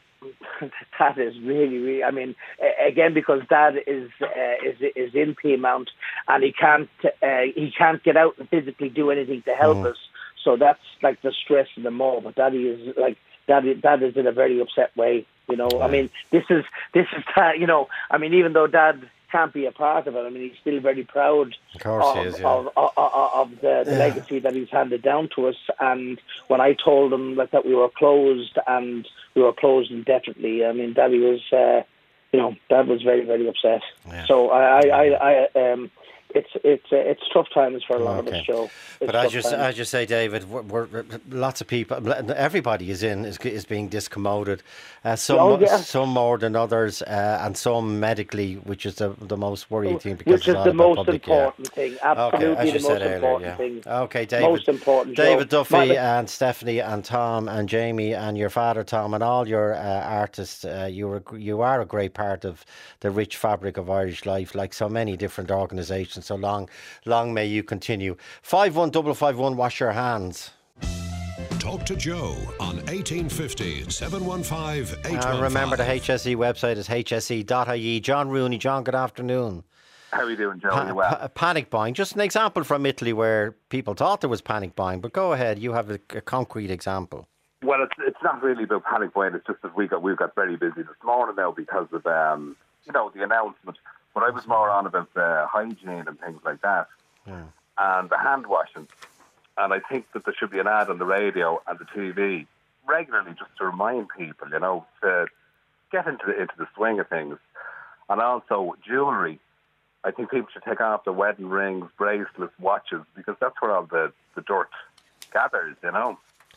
that is really, really. I mean, again, because Dad is uh, is is in Piedmont and he can't uh, he can't get out and physically do anything to help hmm. us. So that's like the stress of them all. But Daddy is like Daddy. Dad is in a very upset way. You know, I mean, this is this is uh, you know, I mean, even though Dad can't be a part of it, I mean, he's still very proud of, course of, he is, yeah. of, of, of the, the yeah. legacy that he's handed down to us. And when I told him that, that we were closed and we were closed indefinitely, I mean, Daddy was, uh, you know, Dad was very, very upset. Yeah. So I, I, I, I um. It's it's uh, it's tough times for a lot okay. of us, Joe. It's but as you times. as you say, David, we're, we're, lots of people, everybody is in is is being discommoded. Uh, some oh, yeah. some more than others, uh, and some medically, which is the the most worrying thing. Because which is the most public, important yeah. thing. Absolutely, okay, the most earlier, important yeah. thing. Okay, David. Most important. David Joe. Duffy My, and Stephanie and Tom and Jamie and your father Tom and all your uh, artists. Uh, you are you are a great part of the rich fabric of Irish life, like so many different organisations. So long, long may you continue. Five one double five one. Wash your hands. Talk to Joe on eighteen fifty, seven one five, eight one five. And remember, the H S E website is h s e dot i e. John Rooney. John, good afternoon. How are you doing, Joe? Pa- you well? pa- panic buying. Just an example from Italy where people thought there was panic buying, but go ahead. You have a, a concrete example. Well, it's it's not really about panic buying. It's just that we got we've got very busy this morning now because of um you know the announcement. But I was more on about uh, hygiene and things like that, yeah. and the hand washing. And I think that there should be an ad on the radio and the T V regularly, just to remind people, you know, to get into the into the swing of things. And also jewellery. I think people should take off their wedding rings, bracelets, watches, because that's where all the, the dirt gathers, you know.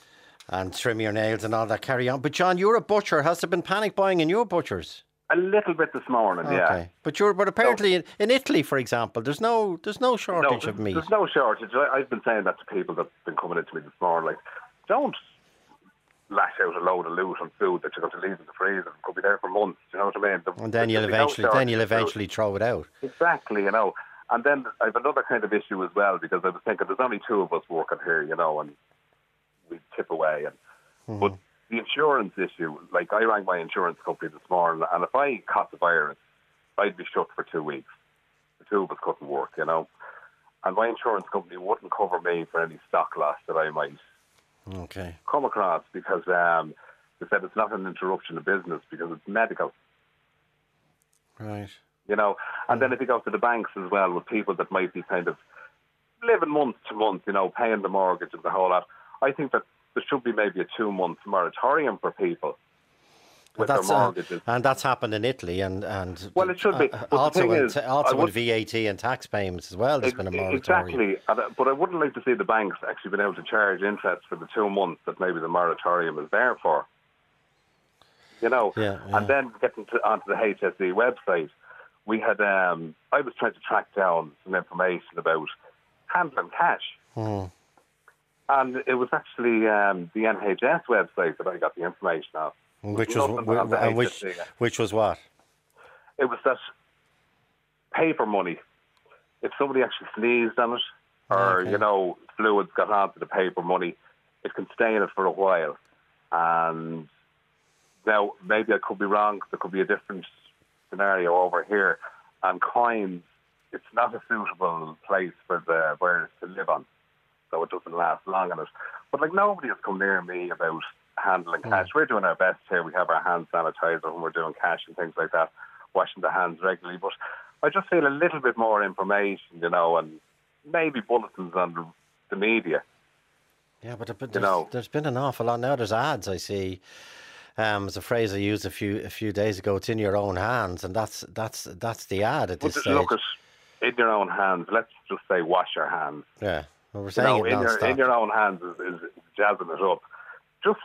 And trim your nails and all that, carry on. But John, you're a butcher. Has there been panic buying in your butchers? A little bit this morning, okay. yeah. But you're but apparently so, in, in Italy, for example, there's no there's no shortage no, of meat. There's no shortage. I've been saying that to people that've been coming into me this morning, like, don't lash out a load of loot on food that you're going to leave in the freezer and could be there for months. You know what I mean? The, and then you'll eventually no then you'll eventually throw it out. Exactly, you know. And then I have another kind of issue as well, because I was thinking there's only two of us working here, you know, and we tip away. And mm-hmm. But the insurance issue, like I rang my insurance company this morning, and if I caught the virus, I'd be shut for two weeks. The two of us couldn't work, you know. And my insurance company wouldn't cover me for any stock loss that I might okay. come across, because um, they said it's not an interruption of business because it's medical. Right. You know, and then if you go to the banks as well with people that might be kind of living month to month, you know, paying the mortgage and the whole lot. I think that there should be maybe a two-month moratorium for people with their mortgages. Uh, and that's happened in Italy, and, and well, it should be. Uh, also, in, is, also would, with V A T and tax payments as well, there's it, been a moratorium. Exactly, but I wouldn't like to see the banks actually being able to charge interest for the two months that maybe the moratorium is there for. You know, yeah, yeah. And then getting to, onto the H S E website, we had. Um, I was trying to track down some information about handling cash, mm. and it was actually um, the N H S website that I got the information off. Which was w- which, which was what? It was that paper money. If somebody actually sneezed on it, or okay. you know, fluids got onto the paper money, it can stay in it for a while. And now, maybe I could be wrong. There could be a different scenario over here. And coins, it's not a suitable place for the birds to live on, so it doesn't last long on it. But like nobody has come near me about handling cash. Mm. We're doing our best here. We have our hand sanitizer when we're doing cash and things like that, washing the hands regularly. But I just feel a little bit more information, you know, and maybe bulletins on the, the media. Yeah, but, but there's, you know, there's been an awful lot now. There's ads I see. Um, it's a phrase I used a few a few days ago. It's in your own hands, and that's that's that's the ad at this but stage. Look at in your own hands. Let's just say wash your hands. Yeah, well, we're saying you know, it in non-stop. your in your own hands is, is jazzing it up. Just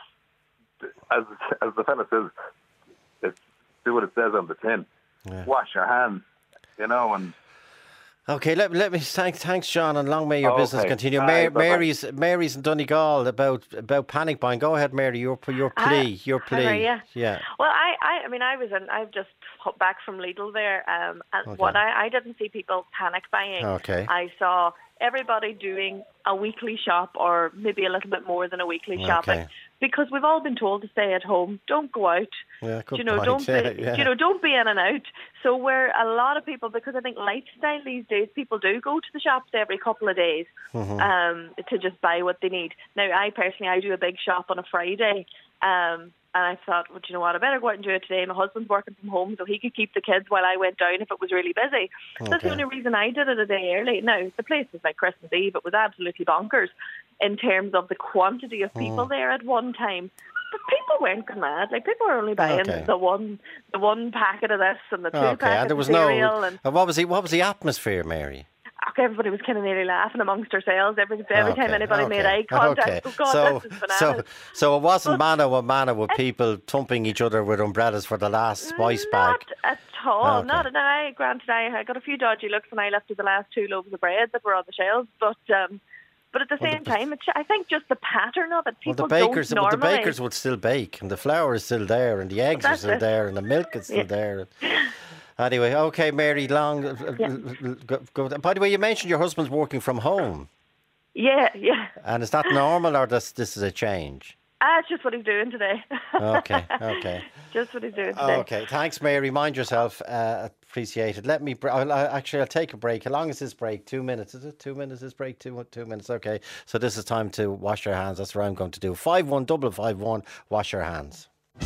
as as the fella says, it's, do what it says on the tin. Yeah. Wash your hands, you know, and. Okay, let, let me thanks, thanks, John, and long may your okay. business continue. Aye, Mar- Mary's Mary's in Donegal about about panic buying. Go ahead, Mary. Your your plea, Hi. your plea. Hi, yeah. yeah. Well, I, I, I mean, I was in. I've just hopped back from Lidl there, um, and Okay. what I, I didn't see people panic buying. Okay. I saw everybody doing a weekly shop, or maybe a little bit more than a weekly shopping, Okay. because we've all been told to stay at home. Don't go out. Yeah, good you know, point. don't yeah, be, yeah. you know, don't be in and out. So where a lot of people, because I think lifestyle these days, people do go to the shops every couple of days mm-hmm. um, to just buy what they need. Now, I personally, I do a big shop on a Friday, um, and I thought, well, do you know what, I better go out and do it today. My husband's working from home, so he could keep the kids while I went down if it was really busy. Okay. That's the only reason I did it a day early. Now, the place was like Christmas Eve. It was absolutely bonkers in terms of the quantity of people Mm. there at one time. But people weren't going mad. Like, people were only buying Okay. the one the one packet of this and the two Okay, packets and there was of no. cereal. And uh, what was the what was the atmosphere, Mary? okay, everybody was kind of nearly laughing amongst ourselves every every Okay, time anybody okay, made eye contact. okay. Oh God, so, this is bananas. so, so it wasn't But- mano a mano with people thumping each other with umbrellas for the last spice bag. Not at all. Okay. Not. No, I granted I, I got a few dodgy looks when I left the last two loaves of bread that were on the shelves, but um, but at the Well, same the- time, it's, I think just the pattern of it. Well, People the bakers, don't but the normally. bakers would still bake, and the flour is still there, and the eggs are that's still it. there, and the milk is still Yeah. there. Anyway, okay, Mary, long. uh, Yeah. Go, go, by the way, you mentioned your husband's working from home, Yeah, yeah. and is that normal, or this this is a change? Ah, it's just what he's doing today. Okay, okay. Just what he's doing today. Okay, thanks, Mary. Mind yourself. Uh, appreciate it. Let me. Br- I'll, I'll, actually, I'll take a break. How long is this break? Two minutes. Is it two minutes? This break two two minutes. Okay. So this is time to wash your hands. That's what I'm going to do. Five one double five one. Wash your hands.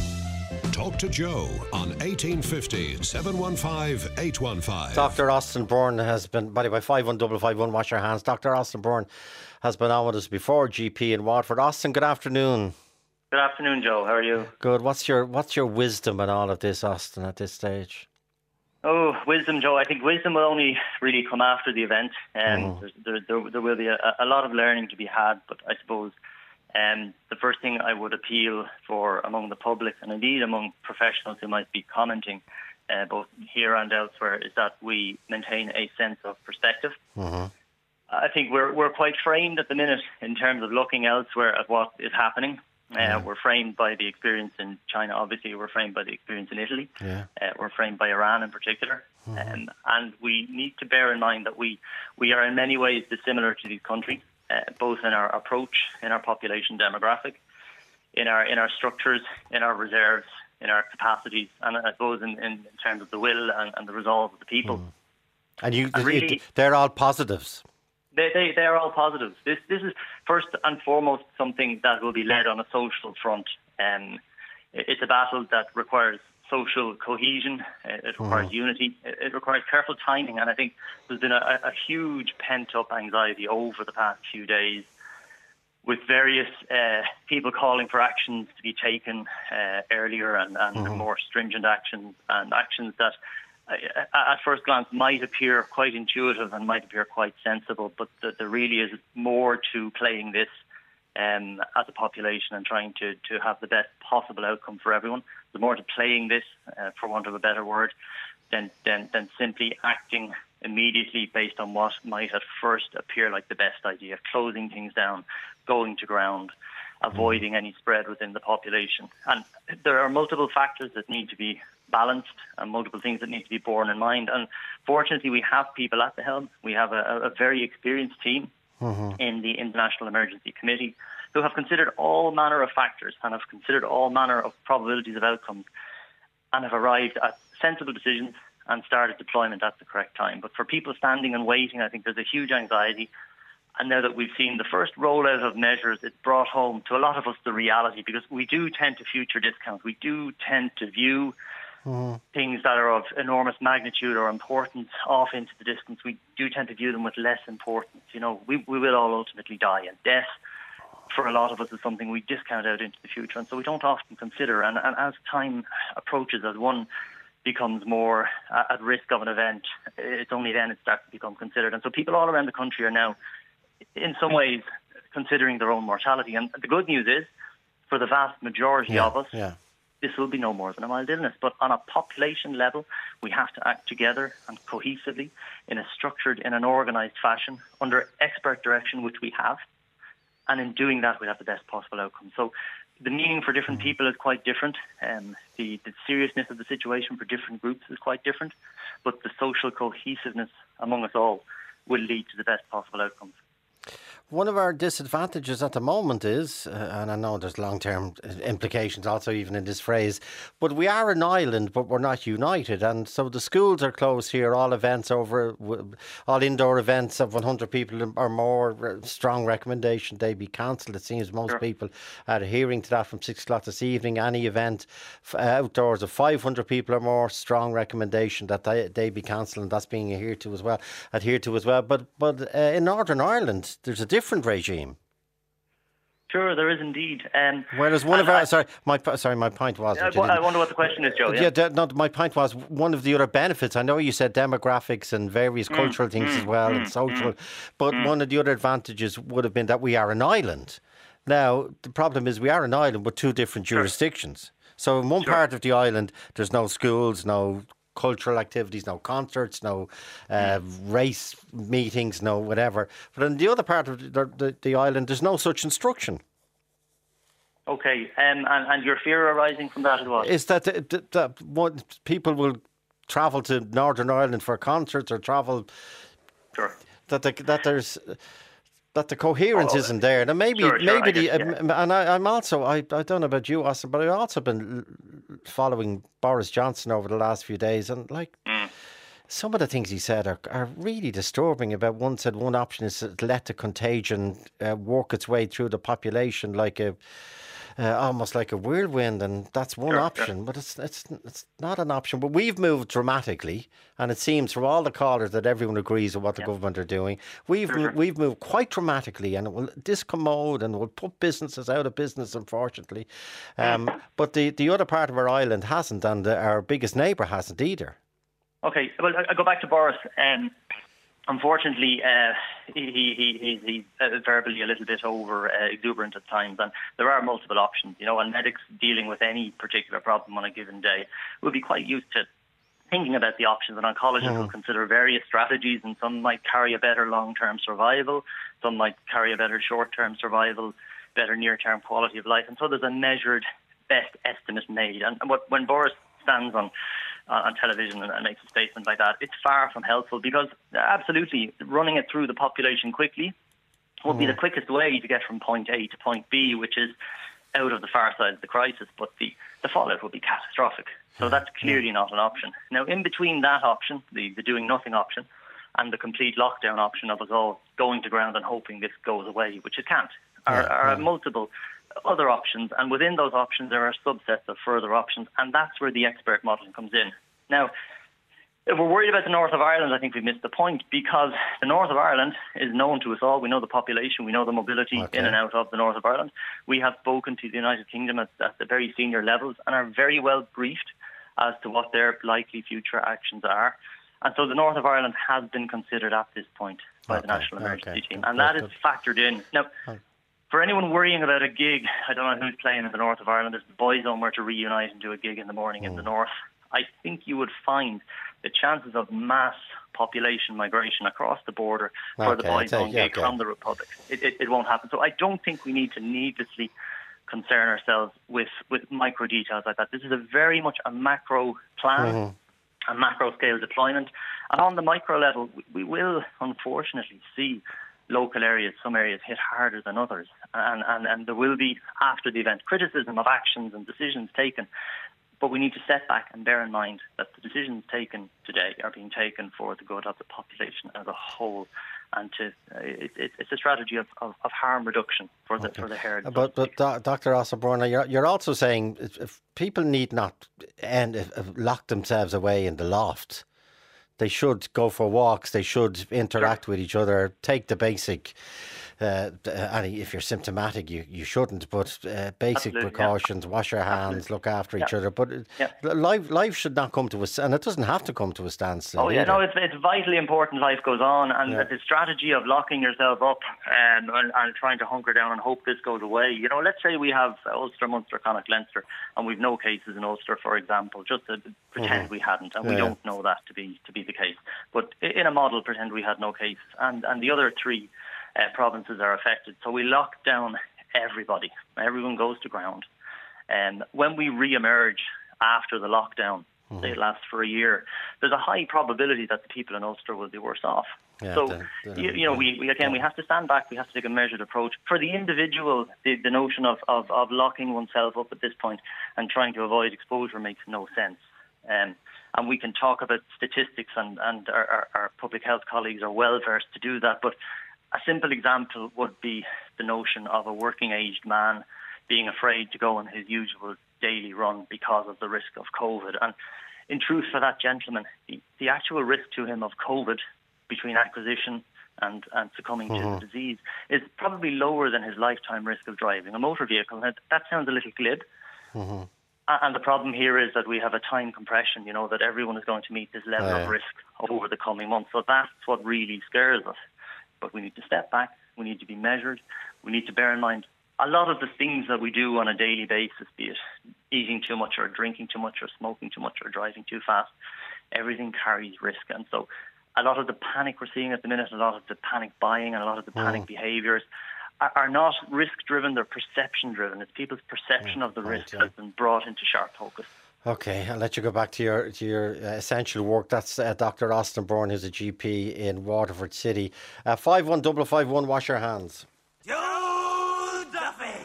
Talk to Joe on eighteen fifty, seven one five, eight one five. Doctor Austin Byrne has been. By the way, five one double five one. Wash your hands. Doctor Austin Byrne has been on with us before. G P in Waterford. Austin, good afternoon. Good afternoon, Joe. How are you? Good. What's your What's your wisdom in all of this, Austin, at this stage? Oh, wisdom, Joe. I think wisdom will only really come after the event, and Mhm. there's there, there there will be a, a lot of learning to be had. But I suppose um, the first thing I would appeal for among the public, and indeed among professionals who might be commenting, uh, both here and elsewhere, is that we maintain a sense of perspective. Mm-hmm. I think we're we're quite framed at the minute in terms of looking elsewhere at what is happening. Uh, Yeah. We're framed by the experience in China, obviously. We're framed by the experience in Italy. Yeah. Uh, we're framed by Iran in particular. Um, and we need to bear in mind that we, we are in many ways dissimilar to these countries, uh, both in our approach, in our population demographic, in our in our structures, in our reserves, in our capacities, and I suppose in, in, in terms of the will and, and the resolve of the people. And you, And really- it, they're all positives. They, they, they are all positives. This, this is first and foremost something that will be led on a social front. Um, it- it's a battle that requires social cohesion, it requires mm. unity, it requires careful timing, and I think there's been a, a huge pent-up anxiety over the past few days with various uh, people calling for actions to be taken uh, earlier and, and mm-hmm. more stringent actions, and actions that uh, at first glance might appear quite intuitive and might appear quite sensible, but th- there really is more to playing this um, as a population and trying to, to have the best possible outcome for everyone. There's more to playing this, uh, for want of a better word, than, than, than simply acting immediately based on what might at first appear like the best idea, closing things down, going to ground, avoiding any spread within the population. And there are multiple factors that need to be balanced and multiple things that need to be borne in mind. And fortunately, we have people at the helm. We have a, a very experienced team mm-hmm. in the International Emergency Committee who have considered all manner of factors and have considered all manner of probabilities of outcomes and have arrived at sensible decisions and started deployment at the correct time. But for people standing and waiting, I think there's a huge anxiety. And now that we've seen the first rollout of measures, it brought home to a lot of us the reality, because we do tend to future discount. We do tend to view mm. things that are of enormous magnitude or importance off into the distance. We do tend to view them with less importance. You know, we, we will all ultimately die, and death for a lot of us is something we discount out into the future. And so we don't often consider. And, and as time approaches, as one becomes more at risk of an event, it's only then it starts to become considered. And so people all around the country are now, in some ways, considering their own mortality. And the good news is, for the vast majority yeah, of us, yeah. this will be no more than a mild illness. But on a population level, we have to act together and cohesively in a structured, in an organised fashion, under expert direction, which we have. And in doing that, we have the best possible outcome. So the meaning for different people is quite different. Um, the, the seriousness of the situation for different groups is quite different. But the social cohesiveness among us all will lead to the best possible outcomes. One of our disadvantages at the moment is, uh, and I know there's long-term implications also even in this phrase, but we are an island, but we're not united. And so the schools are closed here, all events over, all indoor events of one hundred people or more, strong recommendation they be cancelled. It seems most sure. people are adhering to that from six o'clock this evening. Any event uh, outdoors of five hundred people or more, strong recommendation that they, they be cancelled, and that's being adhered to as well. Adhered to as well. But, but uh, in Northern Ireland, there's a different regime. Sure, there is indeed. Um, Whereas one of our, I, sorry, my sorry, my point was. I, I wonder what the question is, Joe. Yeah, yeah no, my point was one of the other benefits. I know you said demographics and various mm, cultural things mm, as well, mm, and social, mm, but mm. one of the other advantages would have been that we are an island. Now the problem is we are an island with two different jurisdictions. Sure. So in one sure. part of the island, there's no schools, no cultural activities, no concerts, no uh, race meetings, no whatever. But in the other part of the, the, the island, there's no such instruction. Okay, um, and, and your fear arising from that as well? Is that, that, that one, people will travel to Northern Ireland for concerts or travel... Sure. That, the, that there's... That the coherence oh, isn't there. Now maybe, sure, sure, maybe, the, guess, yeah. and I, I'm also, I, I don't know about you, Austin, but I've also been following Boris Johnson over the last few days, and like mm. some of the things he said are, are really disturbing. About one said one option is to let the contagion uh, work its way through the population like a. Uh, almost like a whirlwind, and that's one sure, option, sure. but it's it's it's not an option. But we've moved dramatically, and it seems from all the callers that everyone agrees with what the yeah. government are doing. We've sure, sure. we've moved quite dramatically, and it will discommode and will put businesses out of business, unfortunately. Um, but the, the other part of our island hasn't, and our biggest neighbour hasn't either. Okay, well, I go back to Boris. Um, Unfortunately, uh, he, he, he, he's uh, verbally a little bit over uh, exuberant at times, and there are multiple options, you know, and medics dealing with any particular problem on a given day will be quite used to thinking about the options, and oncologists mm. will consider various strategies, and some might carry a better long-term survival, some might carry a better short-term survival, better near-term quality of life, and so there's a measured best estimate made. And what, when Boris stands on Uh, on television and, and makes a statement like that, it's far from helpful, because absolutely running it through the population quickly would mm. be the quickest way to get from point A to point B, which is out of the far side of the crisis, but the, the fallout would be catastrophic. So that's clearly not an option. Now, in between that option, the, the doing nothing option, and the complete lockdown option of us all going to ground and hoping this goes away, which it can't, are, yeah, are yeah. multiple other options, and within those options there are subsets of further options, and that's where the expert modelling comes in. Now, if we're worried about the north of Ireland, I think we've missed the point, because the north of Ireland is known to us all. We know the population, we know the mobility okay. in and out of the north of Ireland. We have spoken to the United Kingdom at, at the very senior levels and are very well briefed as to what their likely future actions are. And so the north of Ireland has been considered at this point by okay. the National Emergency okay. Team, and that is factored in. Now, for anyone worrying about a gig, I don't know who's playing in the north of Ireland, if the Boyzone were to reunite and do a gig in the morning mm. in the north, I think you would find the chances of mass population migration across the border okay, for the Boyzone gig okay. from the Republic, it, it, it won't happen. So I don't think we need to needlessly concern ourselves with, with micro details like that. This is a very much a macro plan, mm-hmm. a macro scale deployment. And on the micro level, we, we will unfortunately see local areas, some areas hit harder than others. And, and, and there will be, after the event, criticism of actions and decisions taken. But we need to step back and bear in mind that the decisions taken today are being taken for the good of the population as a whole, and to uh, it, it, it's a strategy of, of, of harm reduction for the okay. for the herd. But but Do- Doctor Osborne, you're you're also saying if, if people need not end if, if lock themselves away in the loft. They should go for walks. They should interact sure. with each other. Take the basic. Uh, and if you're symptomatic, you, you shouldn't. But uh, basic Absolutely, precautions: yeah. wash your hands, Absolutely. look after yeah. each other. But yeah. life life should not come to a, and it doesn't have to come to a standstill. Oh yeah, either. no, it's it's vitally important. Life goes on, and yeah. the strategy of locking yourself up um, and, and trying to hunker down and hope this goes away. You know, let's say we have Ulster, Munster, Connacht, Leinster, and we've no cases in Ulster, for example. Just to pretend mm-hmm. we hadn't, and yeah. we don't know that to be to be the case. But in a model, pretend we had no cases, and and the other three Uh, provinces are affected. So we lock down everybody. Everyone goes to ground. And when we re-emerge after the lockdown, mm-hmm. say it lasts for a year, there's a high probability that the people in Ulster will be worse off. Yeah, so, the, the, you, you know, we, we again, yeah. we have to stand back. We have to take a measured approach. For the individual, the, the notion of, of, of locking oneself up at this point and trying to avoid exposure makes no sense. Um, and we can talk about statistics, and, and our, our, our public health colleagues are well versed to do that. But a simple example would be the notion of a working-aged man being afraid to go on his usual daily run because of the risk of COVID. And in truth, for that gentleman, the, the actual risk to him of COVID between acquisition and, and succumbing mm-hmm. to the disease is probably lower than his lifetime risk of driving a motor vehicle. Now, that sounds a little glib. Mm-hmm. And the problem here is that we have a time compression, you know, that everyone is going to meet this level uh, of risk over the coming months. So that's what really scares us. But we need to step back, we need to be measured, we need to bear in mind a lot of the things that we do on a daily basis, be it eating too much or drinking too much or smoking too much or driving too fast, everything carries risk. And so a lot of the panic we're seeing at the minute, a lot of the panic buying and a lot of the panic mm. behaviours are, are not risk-driven, they're perception-driven. It's people's perception mm, of the right, risk yeah. has been brought into sharp focus. Okay, I'll let you go back to your to your uh, essential work. That's uh, Doctor Osborne, who's a G P in Waterford City. Uh, five one double five one. Wash your hands. Joe Duffy.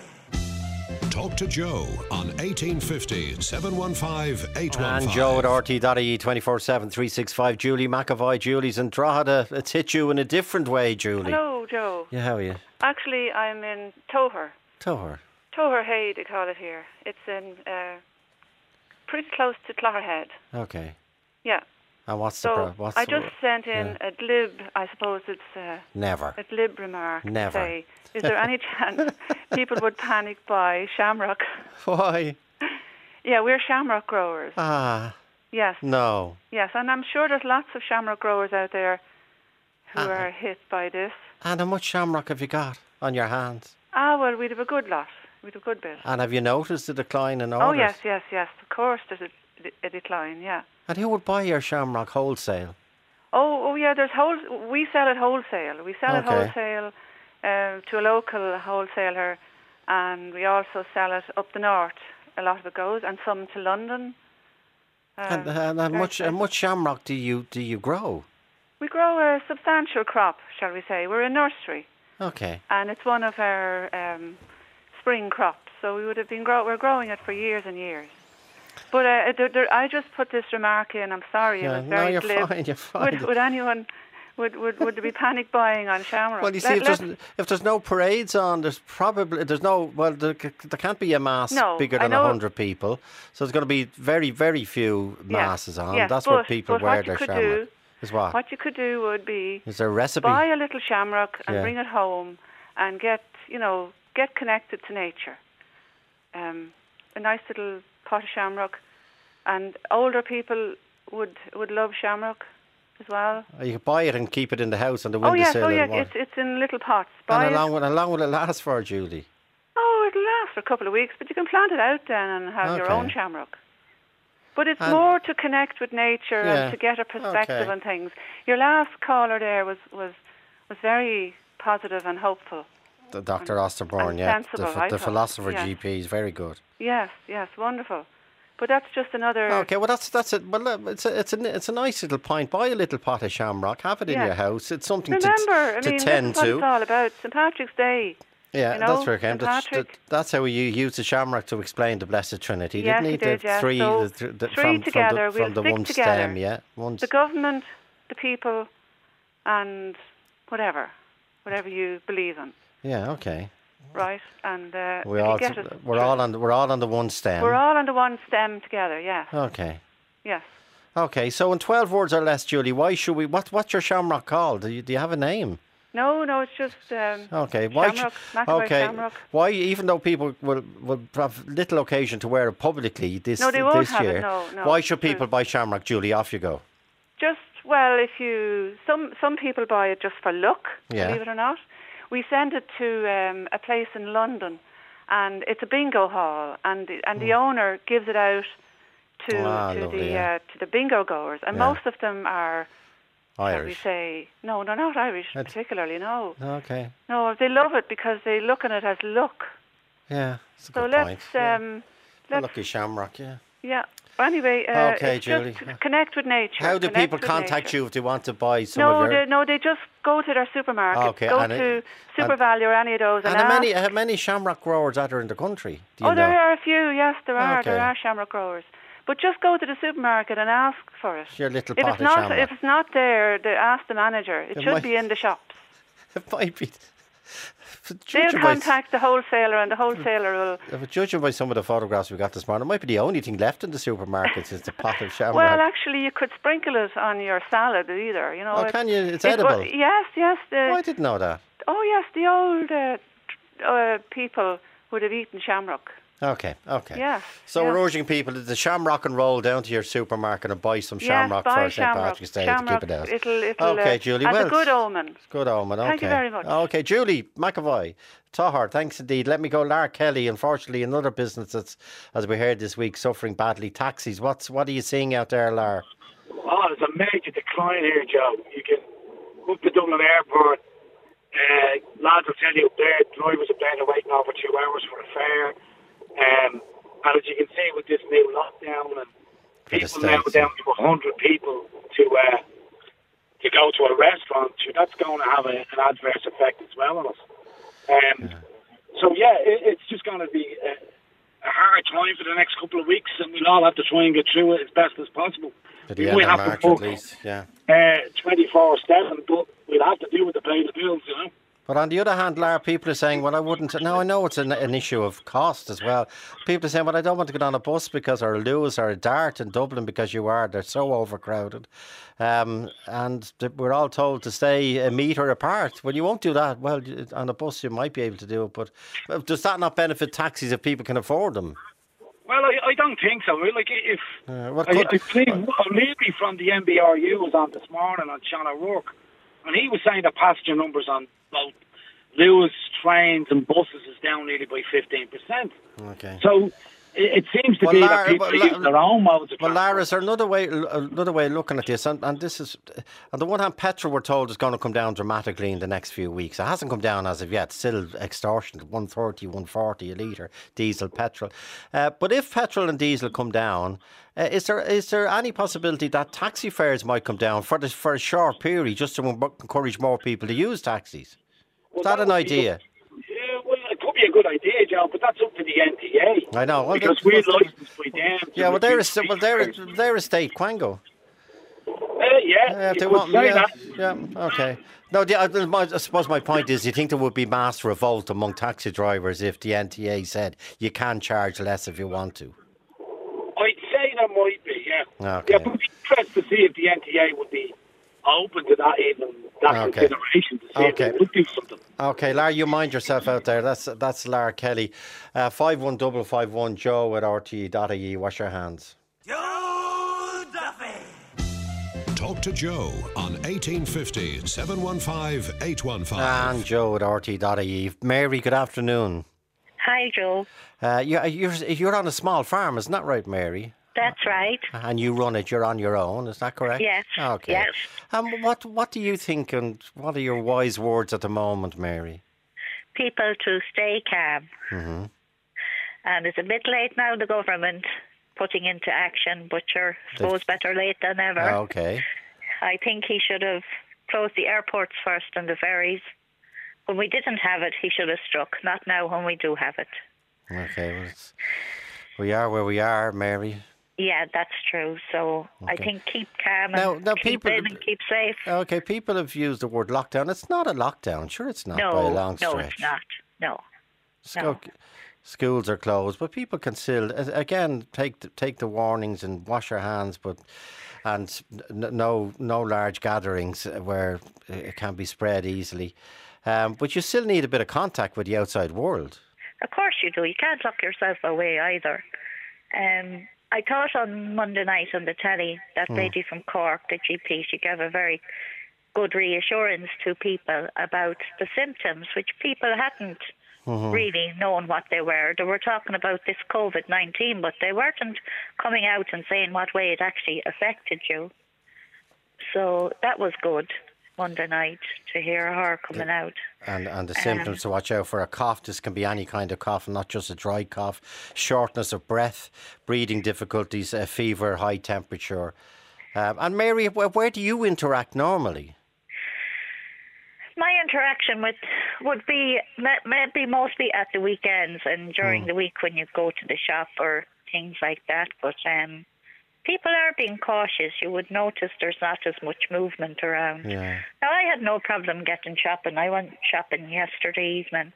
Talk to Joe on eighteen fifty, seven one five, eight one five. And Joe at R T dot I E twenty-four seven, three sixty-five. Julie McAvoy. Julie's in Drogheda. It's hit you in a different way, Julie. Hello, Joe. Yeah, how are you? Actually, I'm in Toher. Toher. Toher Hay, they call it here. It's in. Uh, pretty close to Clogherhead. Okay. Yeah. And what's so the... Pro- what's I the, just sent in yeah. a glib, I suppose it's... Uh, Never. A glib remark. Never. To say, is there any chance people would panic buy shamrock? Why? Yeah, we're shamrock growers. Ah. Yes. No. Yes, and I'm sure there's lots of shamrock growers out there who uh, are hit by this. And how much shamrock have you got on your hands? Ah, well, we'd have a good lot. With a good bit. And have you noticed a decline in orders? Oh, yes, yes, yes. Of course there's a, a decline, yeah. And who would buy your shamrock wholesale? Oh, oh yeah, there's whole. We sell it wholesale. We sell okay. it wholesale uh, to a local wholesaler, and we also sell it up the north. A lot of it goes, and some to London. Uh, and and how much, how much shamrock do you do you grow? We grow a substantial crop, shall we say. We're a nursery. Okay. And it's one of our... Um, spring crops, so we would have been grow- we're growing it for years and years. But uh, there, there, I just put this remark in. I'm sorry, yeah, it was very no, you're glib. fine. You're fine. Would, would anyone would, would, would there be panic buying on Shamrock? Well, you see, Let, if, there's, if there's no parades on, there's probably there's no well, there, there can't be a mass no, bigger than a hundred people. So there's going to be very, very few masses yes, on. Yes, That's but, where people but wear their Shamrock. Do, is what? What you could do would be is there a recipe? Buy a little Shamrock and yeah. bring it home and get you know get connected to nature. Um, a nice little pot of Shamrock, and older people would would love Shamrock as well. You can buy it and keep it in the house on the windowsill. Oh yes, oh yeah, it's it's in little pots. Buy and how long, it. how long will it last for, Julie? Oh, it'll last for a couple of weeks, but you can plant it out then and have okay. your own Shamrock. But it's and more to connect with nature yeah. and to get a perspective okay. on things. Your last caller there was was, was very positive and hopeful. The Doctor Osterborn, yeah, sensible, the, the philosopher yes. G P is very good. Yes, yes, wonderful. But that's just another. Okay, well that's that's it. Well, it's a it's a it's a nice little point. Buy a little pot of Shamrock, have it yes. in your house. It's something Remember, to, to I mean, tend that's what to. It's all about Saint Patrick's Day. Yeah, you know, that's where it came. That's, that, that's how you use the Shamrock to explain the Blessed Trinity. Yes, Didn't he? he did, the yes. three, so the, the, three from, together. From the, from we'll the stick one together. stem, yeah. One the government, the people, and whatever, whatever you believe in. Yeah. Okay. Right, and uh, we all get t- it, we're all on the, we're all on the one stem. We're all on the one stem together. Yes. Okay. Yes. Okay, so in twelve words or less, Julie, why should we? What what's your Shamrock called? Do you, do you have a name? No, no, it's just um, okay. Why Shamrock, sh- McAvoy okay. Shamrock. Why, even though people will, will have little occasion to wear it publicly this no, they won't this have year, it, no, no, why should people buy Shamrock, Julie? Off you go. Just well, if you some some people buy it just for luck, yeah. believe it or not. We send it to um, a place in London, and it's a bingo hall, and the, and mm. the owner gives it out to ah, to lovely, the yeah. uh, to the bingo goers, and yeah. most of them are Irish. We say no, they're not Irish That's particularly. No. Okay. No, they love it because they look at it as luck. Yeah, that's a so good let's point. um, yeah. let's lucky Shamrock, yeah. Yeah. Anyway, uh, okay, it's Julie. Just connect with nature. How do connect people contact nature. you if they want to buy some no, of your... they, no, they just go to their supermarket. Okay, go and to it, Super Value or any of those. And, and how ask. many how many Shamrock growers are there in the country? Do you oh, know? there are a few. Yes, there are. Okay. There are Shamrock growers. But just go to the supermarket and ask for it. Your little if pot it's of not, Shamrock. if it's not there, they ask the manager. It, it should might, be in the shops. It might be. They'll contact the wholesaler, and the wholesaler will. If judging by some of the photographs we got this morning, it might be the only thing left in the supermarkets is the pot of Shamrock. Well, actually, you could sprinkle it on your salad either. You know. Oh, it, can you? It's it, edible. It, yes, yes. The, oh, I didn't know that. Oh, yes, the old uh, uh, people would have eaten Shamrock. Okay, okay. Yes. So yes. we're urging people to Shamrock and roll down to your supermarket and buy some Shamrock yes, buy for Saint Patrick's Day Shamrock. to keep it out. It'll, it'll, okay, uh, Julie. As well, a good omen. Good omen, okay. Thank you very much. Okay, Julie McAvoy, Tahar, thanks indeed. Let me go, Lar Kelly. Unfortunately, another business that's, as we heard this week, suffering badly. Taxis. What's What are you seeing out there, Lar? Oh, there's a major decline here, Joe. You can go up to Dublin Airport. Uh, lads will tell you up there, drivers are playing waiting over two hours for a fare. Um, and as you can see with this new lockdown and people now down to one hundred people to uh, to go to a restaurant, that's going to have a, an adverse effect as well on us. Um, yeah. So, yeah, it, it's just going to be a, a hard time for the next couple of weeks, and we'll all have to try and get through it as best as possible. To the end of March, at least, yeah. Uh, twenty-four seven, but we'll have to do it to pay the bills, you know. But on the other hand, Lara, people are saying, well, I wouldn't... Now, I know it's an, an issue of cost as well. People are saying, well, I don't want to get on a bus because, or a Lewis or a Dart in Dublin because you are. They're so overcrowded. Um, and th- we're all told to stay a metre apart. Well, you won't do that. Well, on a bus, you might be able to do it. But does that not benefit taxis if people can afford them? Well, I, I don't think so. Like, if... Uh, what I, could, I believe O'Leary from the M B R U was on this morning on Sean O'Rourke. And he was saying the passenger numbers on both Lewis trains and buses is down nearly by fifteen percent. Okay. So it, it seems to well, be Lara, that people well, are using their own modes of Well, transport. Lara, is there another way, another way of looking at this? And, and this is, on the one hand, petrol, we're told, is going to come down dramatically in the next few weeks. It hasn't come down as of yet. Still extortionate, one thirty, one forty a litre, diesel, petrol. Uh, but if petrol and diesel come down, uh, is there is there any possibility that taxi fares might come down for, the, for a short period just to encourage more people to use taxis? Is that, that an idea? Yeah, well, it could be a good idea, Joe, but that's up to the N T A. I know. Well, because we're licensed by them. Yeah, well, they're a, well, they're, they're a state, Quango. Uh, yeah, they you want, could say yeah, that. yeah, okay. No, the, I, my, I suppose my point is, do you think there would be mass revolt among taxi drivers if the N T A said you can charge less if you want to? I'd say there might be, yeah. Okay. Yeah, but we'd be interested to see if the N T A would be open to that, even that Okay. consideration, to see Okay. if they would do something. Okay, Lara, you mind yourself out there. That's that's Lara Kelly. Uh, five one double five one Joe at R T E dot I E. Wash your hands. Joe Duffy. Talk to Joe on eighteen fifty, seven one five, eight one five. And Joe at R T E dot I E. Mary, good afternoon. Hi, Joe. Uh, you, you're you're on a small farm, isn't that right, Mary? That's right. And you run it. You're on your own. Is that correct? Yes. Okay. Yes. Um, what what do you think, and what are your wise words at the moment, Mary? People to stay calm. Mm-hmm. And it's a bit late now, the government putting into action, but sure, suppose better late than never. Okay. I think he should have closed the airports first and the ferries. When we didn't have it, he should have struck. Not now when we do have it. Okay. Well, it's, we are where we are, Mary. Yeah, that's true. So Okay. I think keep calm and Now- now keep people- in and keep safe. Okay, people have used the word lockdown. It's not a lockdown. Sure, it's not no, by a long no, stretch. it's not. No. Sco- Schools are closed, but people can still, a- again, take the, take the warnings and wash your hands, but and n- no no large gatherings where it can be spread easily. Um, but you still need a bit of contact with the outside world. Of course you do. You can't lock yourself away either. Um, I thought on Monday night on the telly, that Hmm. lady from Cork, the G P, she gave a very good reassurance to people about the symptoms, which people hadn't Mhm. really known what they were. They were talking about this COVID nineteen, but they weren't coming out and saying what way it actually affected you. So that was good Monday night to hear her coming out. And and the Um, symptoms to watch out for. A cough, this can be any kind of cough, not just a dry cough. Shortness of breath, breathing difficulties, a fever, high temperature. Um, and Mary, where, where do you interact normally? My interaction with would be ma- maybe mostly at the weekends and during Hmm. the week when you go to the shop or things like that. But um, people are being cautious. You would notice there's not as much movement around. Yeah. Now, I had no problem getting shopping. I went shopping yesterday evening,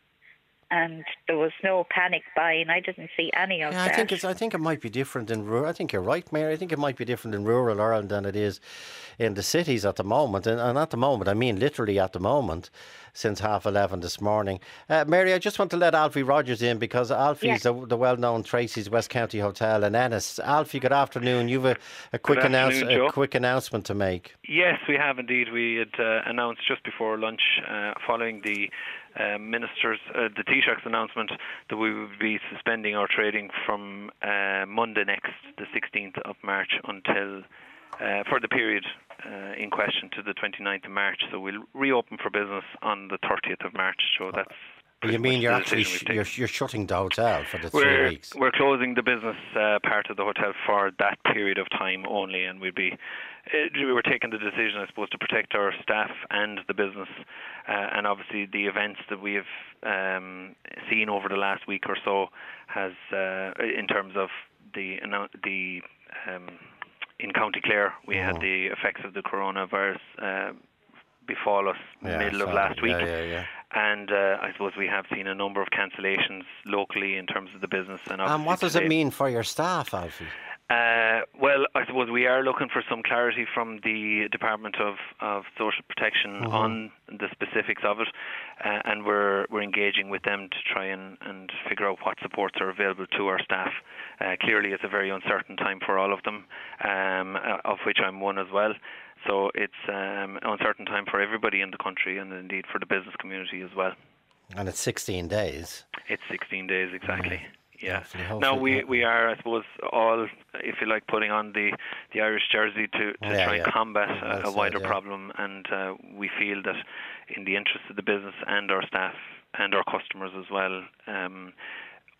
and there was no panic buying. I didn't see any of Yeah, that. I think it's. I think it might be different in rural. I think you're right, Mary. I think it might be different in rural Ireland than it is in the cities at the moment. And, and at the moment, I mean literally at the moment, since half eleven this morning. Uh, Mary, I just want to let Alfie Rogers in because Alfie's the, the well-known Tracy's West County Hotel in Ennis. Alfie, good afternoon. You've a, a quick Good announce afternoon, Joe. a quick announcement to make. Yes, we have indeed. We had uh, announced just before lunch, uh, following the uh, minister's, uh, the Taoiseach's announcement, that we would be suspending our trading from uh, Monday next, the sixteenth of March, until uh, for the period uh, in question to the twenty-ninth of March. So we'll reopen for business on the thirtieth of March. So that's. You mean you're the actually decision we've sh- taken. you're, you're shutting the hotel for the We're, three weeks? we're closing the business uh, part of the hotel for that period of time only, and we'd be uh, we were taking the decision, I suppose, to protect our staff and the business, uh, and obviously the events that we have um, seen over the last week or so has, uh, in terms of the the um, in County Clare, we had the effects of the coronavirus uh, befall us Yeah, middle of sorry. last week. Yeah, yeah, yeah. And uh, I suppose we have seen a number of cancellations locally in terms of the business. And, And what does today, it mean for your staff, Alfie? Uh, well, I suppose we are looking for some clarity from the Department of, of Social Protection Mhm. on the specifics of it, uh, and we're we're engaging with them to try and, and figure out what supports are available to our staff. Uh, clearly, it's a very uncertain time for all of them, um, uh, of which I'm one as well. So it's um, an uncertain time for everybody in the country, and indeed for the business community as well. And it's sixteen days. It's sixteen days exactly. Yeah. Hopefully, Now hopefully, we, yeah. we are, I suppose, all, if you like, putting on the, the Irish jersey to, to Yeah, try and yeah. combat Well a, a said, wider yeah. problem, and uh, we feel that in the interest of the business and our staff and our customers as well, um,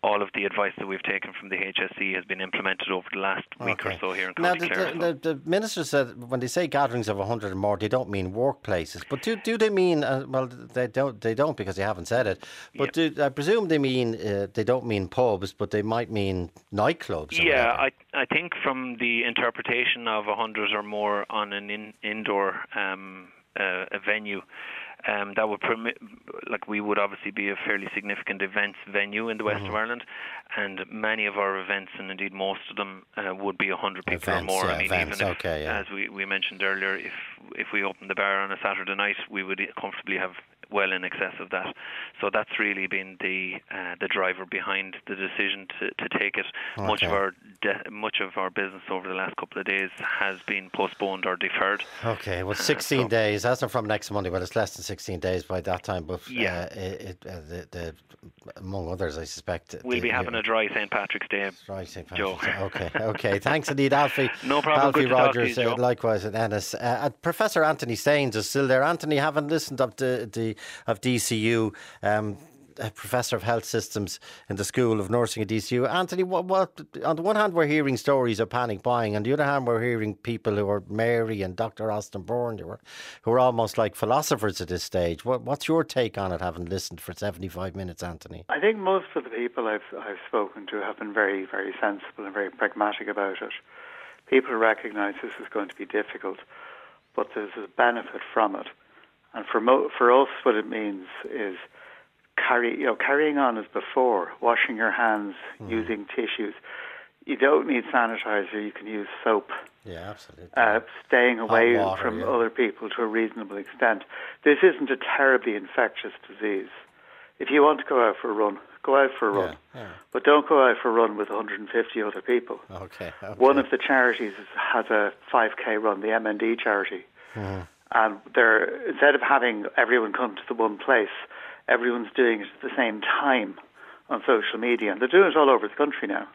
all of the advice that we've taken from the H S E has been implemented over the last week okay. or so here in now, County the, Clare. The, the, the minister said when they say gatherings of one hundred or more, they don't mean workplaces. But do do they mean, uh, well, they don't They don't because they haven't said it. But yep. do, I presume they mean, uh, they don't mean pubs, but they might mean nightclubs. Yeah, I I think from the interpretation of one hundred or more on an in, indoor um, uh, a venue, Um, that would permit, like we would obviously be a fairly significant events venue in the west mm-hmm. of Ireland, and many of our events, and indeed most of them, uh, would be one hundred people events, or more. Yeah, I mean, events, even if, okay, yeah. as we, we mentioned earlier, if if we opened the bar on a Saturday night, we would comfortably have well in excess of that. So that's really been the uh, the driver behind the decision to, to take it. Okay. Much of our de- much of our business over the last couple of days has been postponed or deferred. Okay, well, sixteen uh, so days. That's not from next Monday, but it's less than sixteen days by that time. But yeah, uh, it, it, uh, the, the among others, I suspect we'll the, be having uh, a dry Saint Patrick's Day. Dry Saint Patrick's Day. Okay, okay. Thanks indeed, Alfie. No problem. Alfie Good to Rogers, talk to you, uh, likewise at Ennis. Uh, Professor Anthony Staines is still there. Anthony, haven't listened up to the of D C U. Um, a Professor of Health Systems in the School of Nursing at D C U. Anthony, what, what, on the one hand we're hearing stories of panic buying, on the other hand we're hearing people who are Mary and Doctor Austin Bourne who are, who are almost like philosophers at this stage. What, what's your take on it, having listened for seventy-five minutes, Anthony? I think most of the people I've, I've spoken to have been very, very sensible and very pragmatic about it. People recognise this is going to be difficult, but there's a benefit from it. And for mo- for us, what it means is carry, you know, carrying on as before, washing your hands, mm. using tissues. You don't need sanitizer. You can use soap. Yeah, absolutely. Uh, staying away water, from yeah. other people to a reasonable extent. This isn't a terribly infectious disease. If you want to go out for a run, go out for a run. Yeah, yeah. But don't go out for a run with one hundred fifty other people. Okay, okay. One of the charities has a five K run, the M N D charity. Mm. And they're, instead of having everyone come to the one place, everyone's doing it at the same time on social media. And they're doing it all over the country now.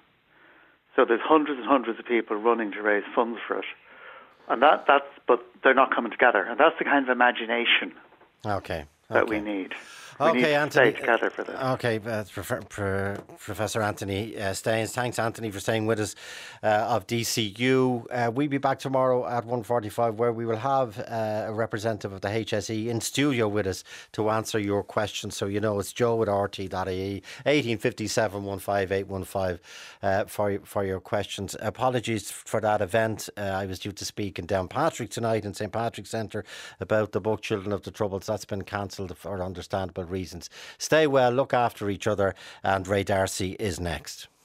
So there's hundreds and hundreds of people running to raise funds for it. And that, that's, but they're not coming together. And that's the kind of imagination okay, that okay. we need. We okay, need to Anthony. stay together for that. Okay, uh, Pro- Pro- Professor Anthony uh, Staines. Thanks, Anthony, for staying with us uh, of D C U. Uh, we'll be back tomorrow at one forty-five, where we will have uh, a representative of the H S E in studio with us to answer your questions. So you know it's Joe at r t dot I E, eighteen fifty-seven, one five eight one five uh, for for your questions. Apologies for that event. Uh, I was due to speak in Downpatrick tonight in Saint Patrick's Centre about the book Children of the Troubles. That's been cancelled for understandable reasons. Stay well, look after each other, and Ray D'Arcy is next.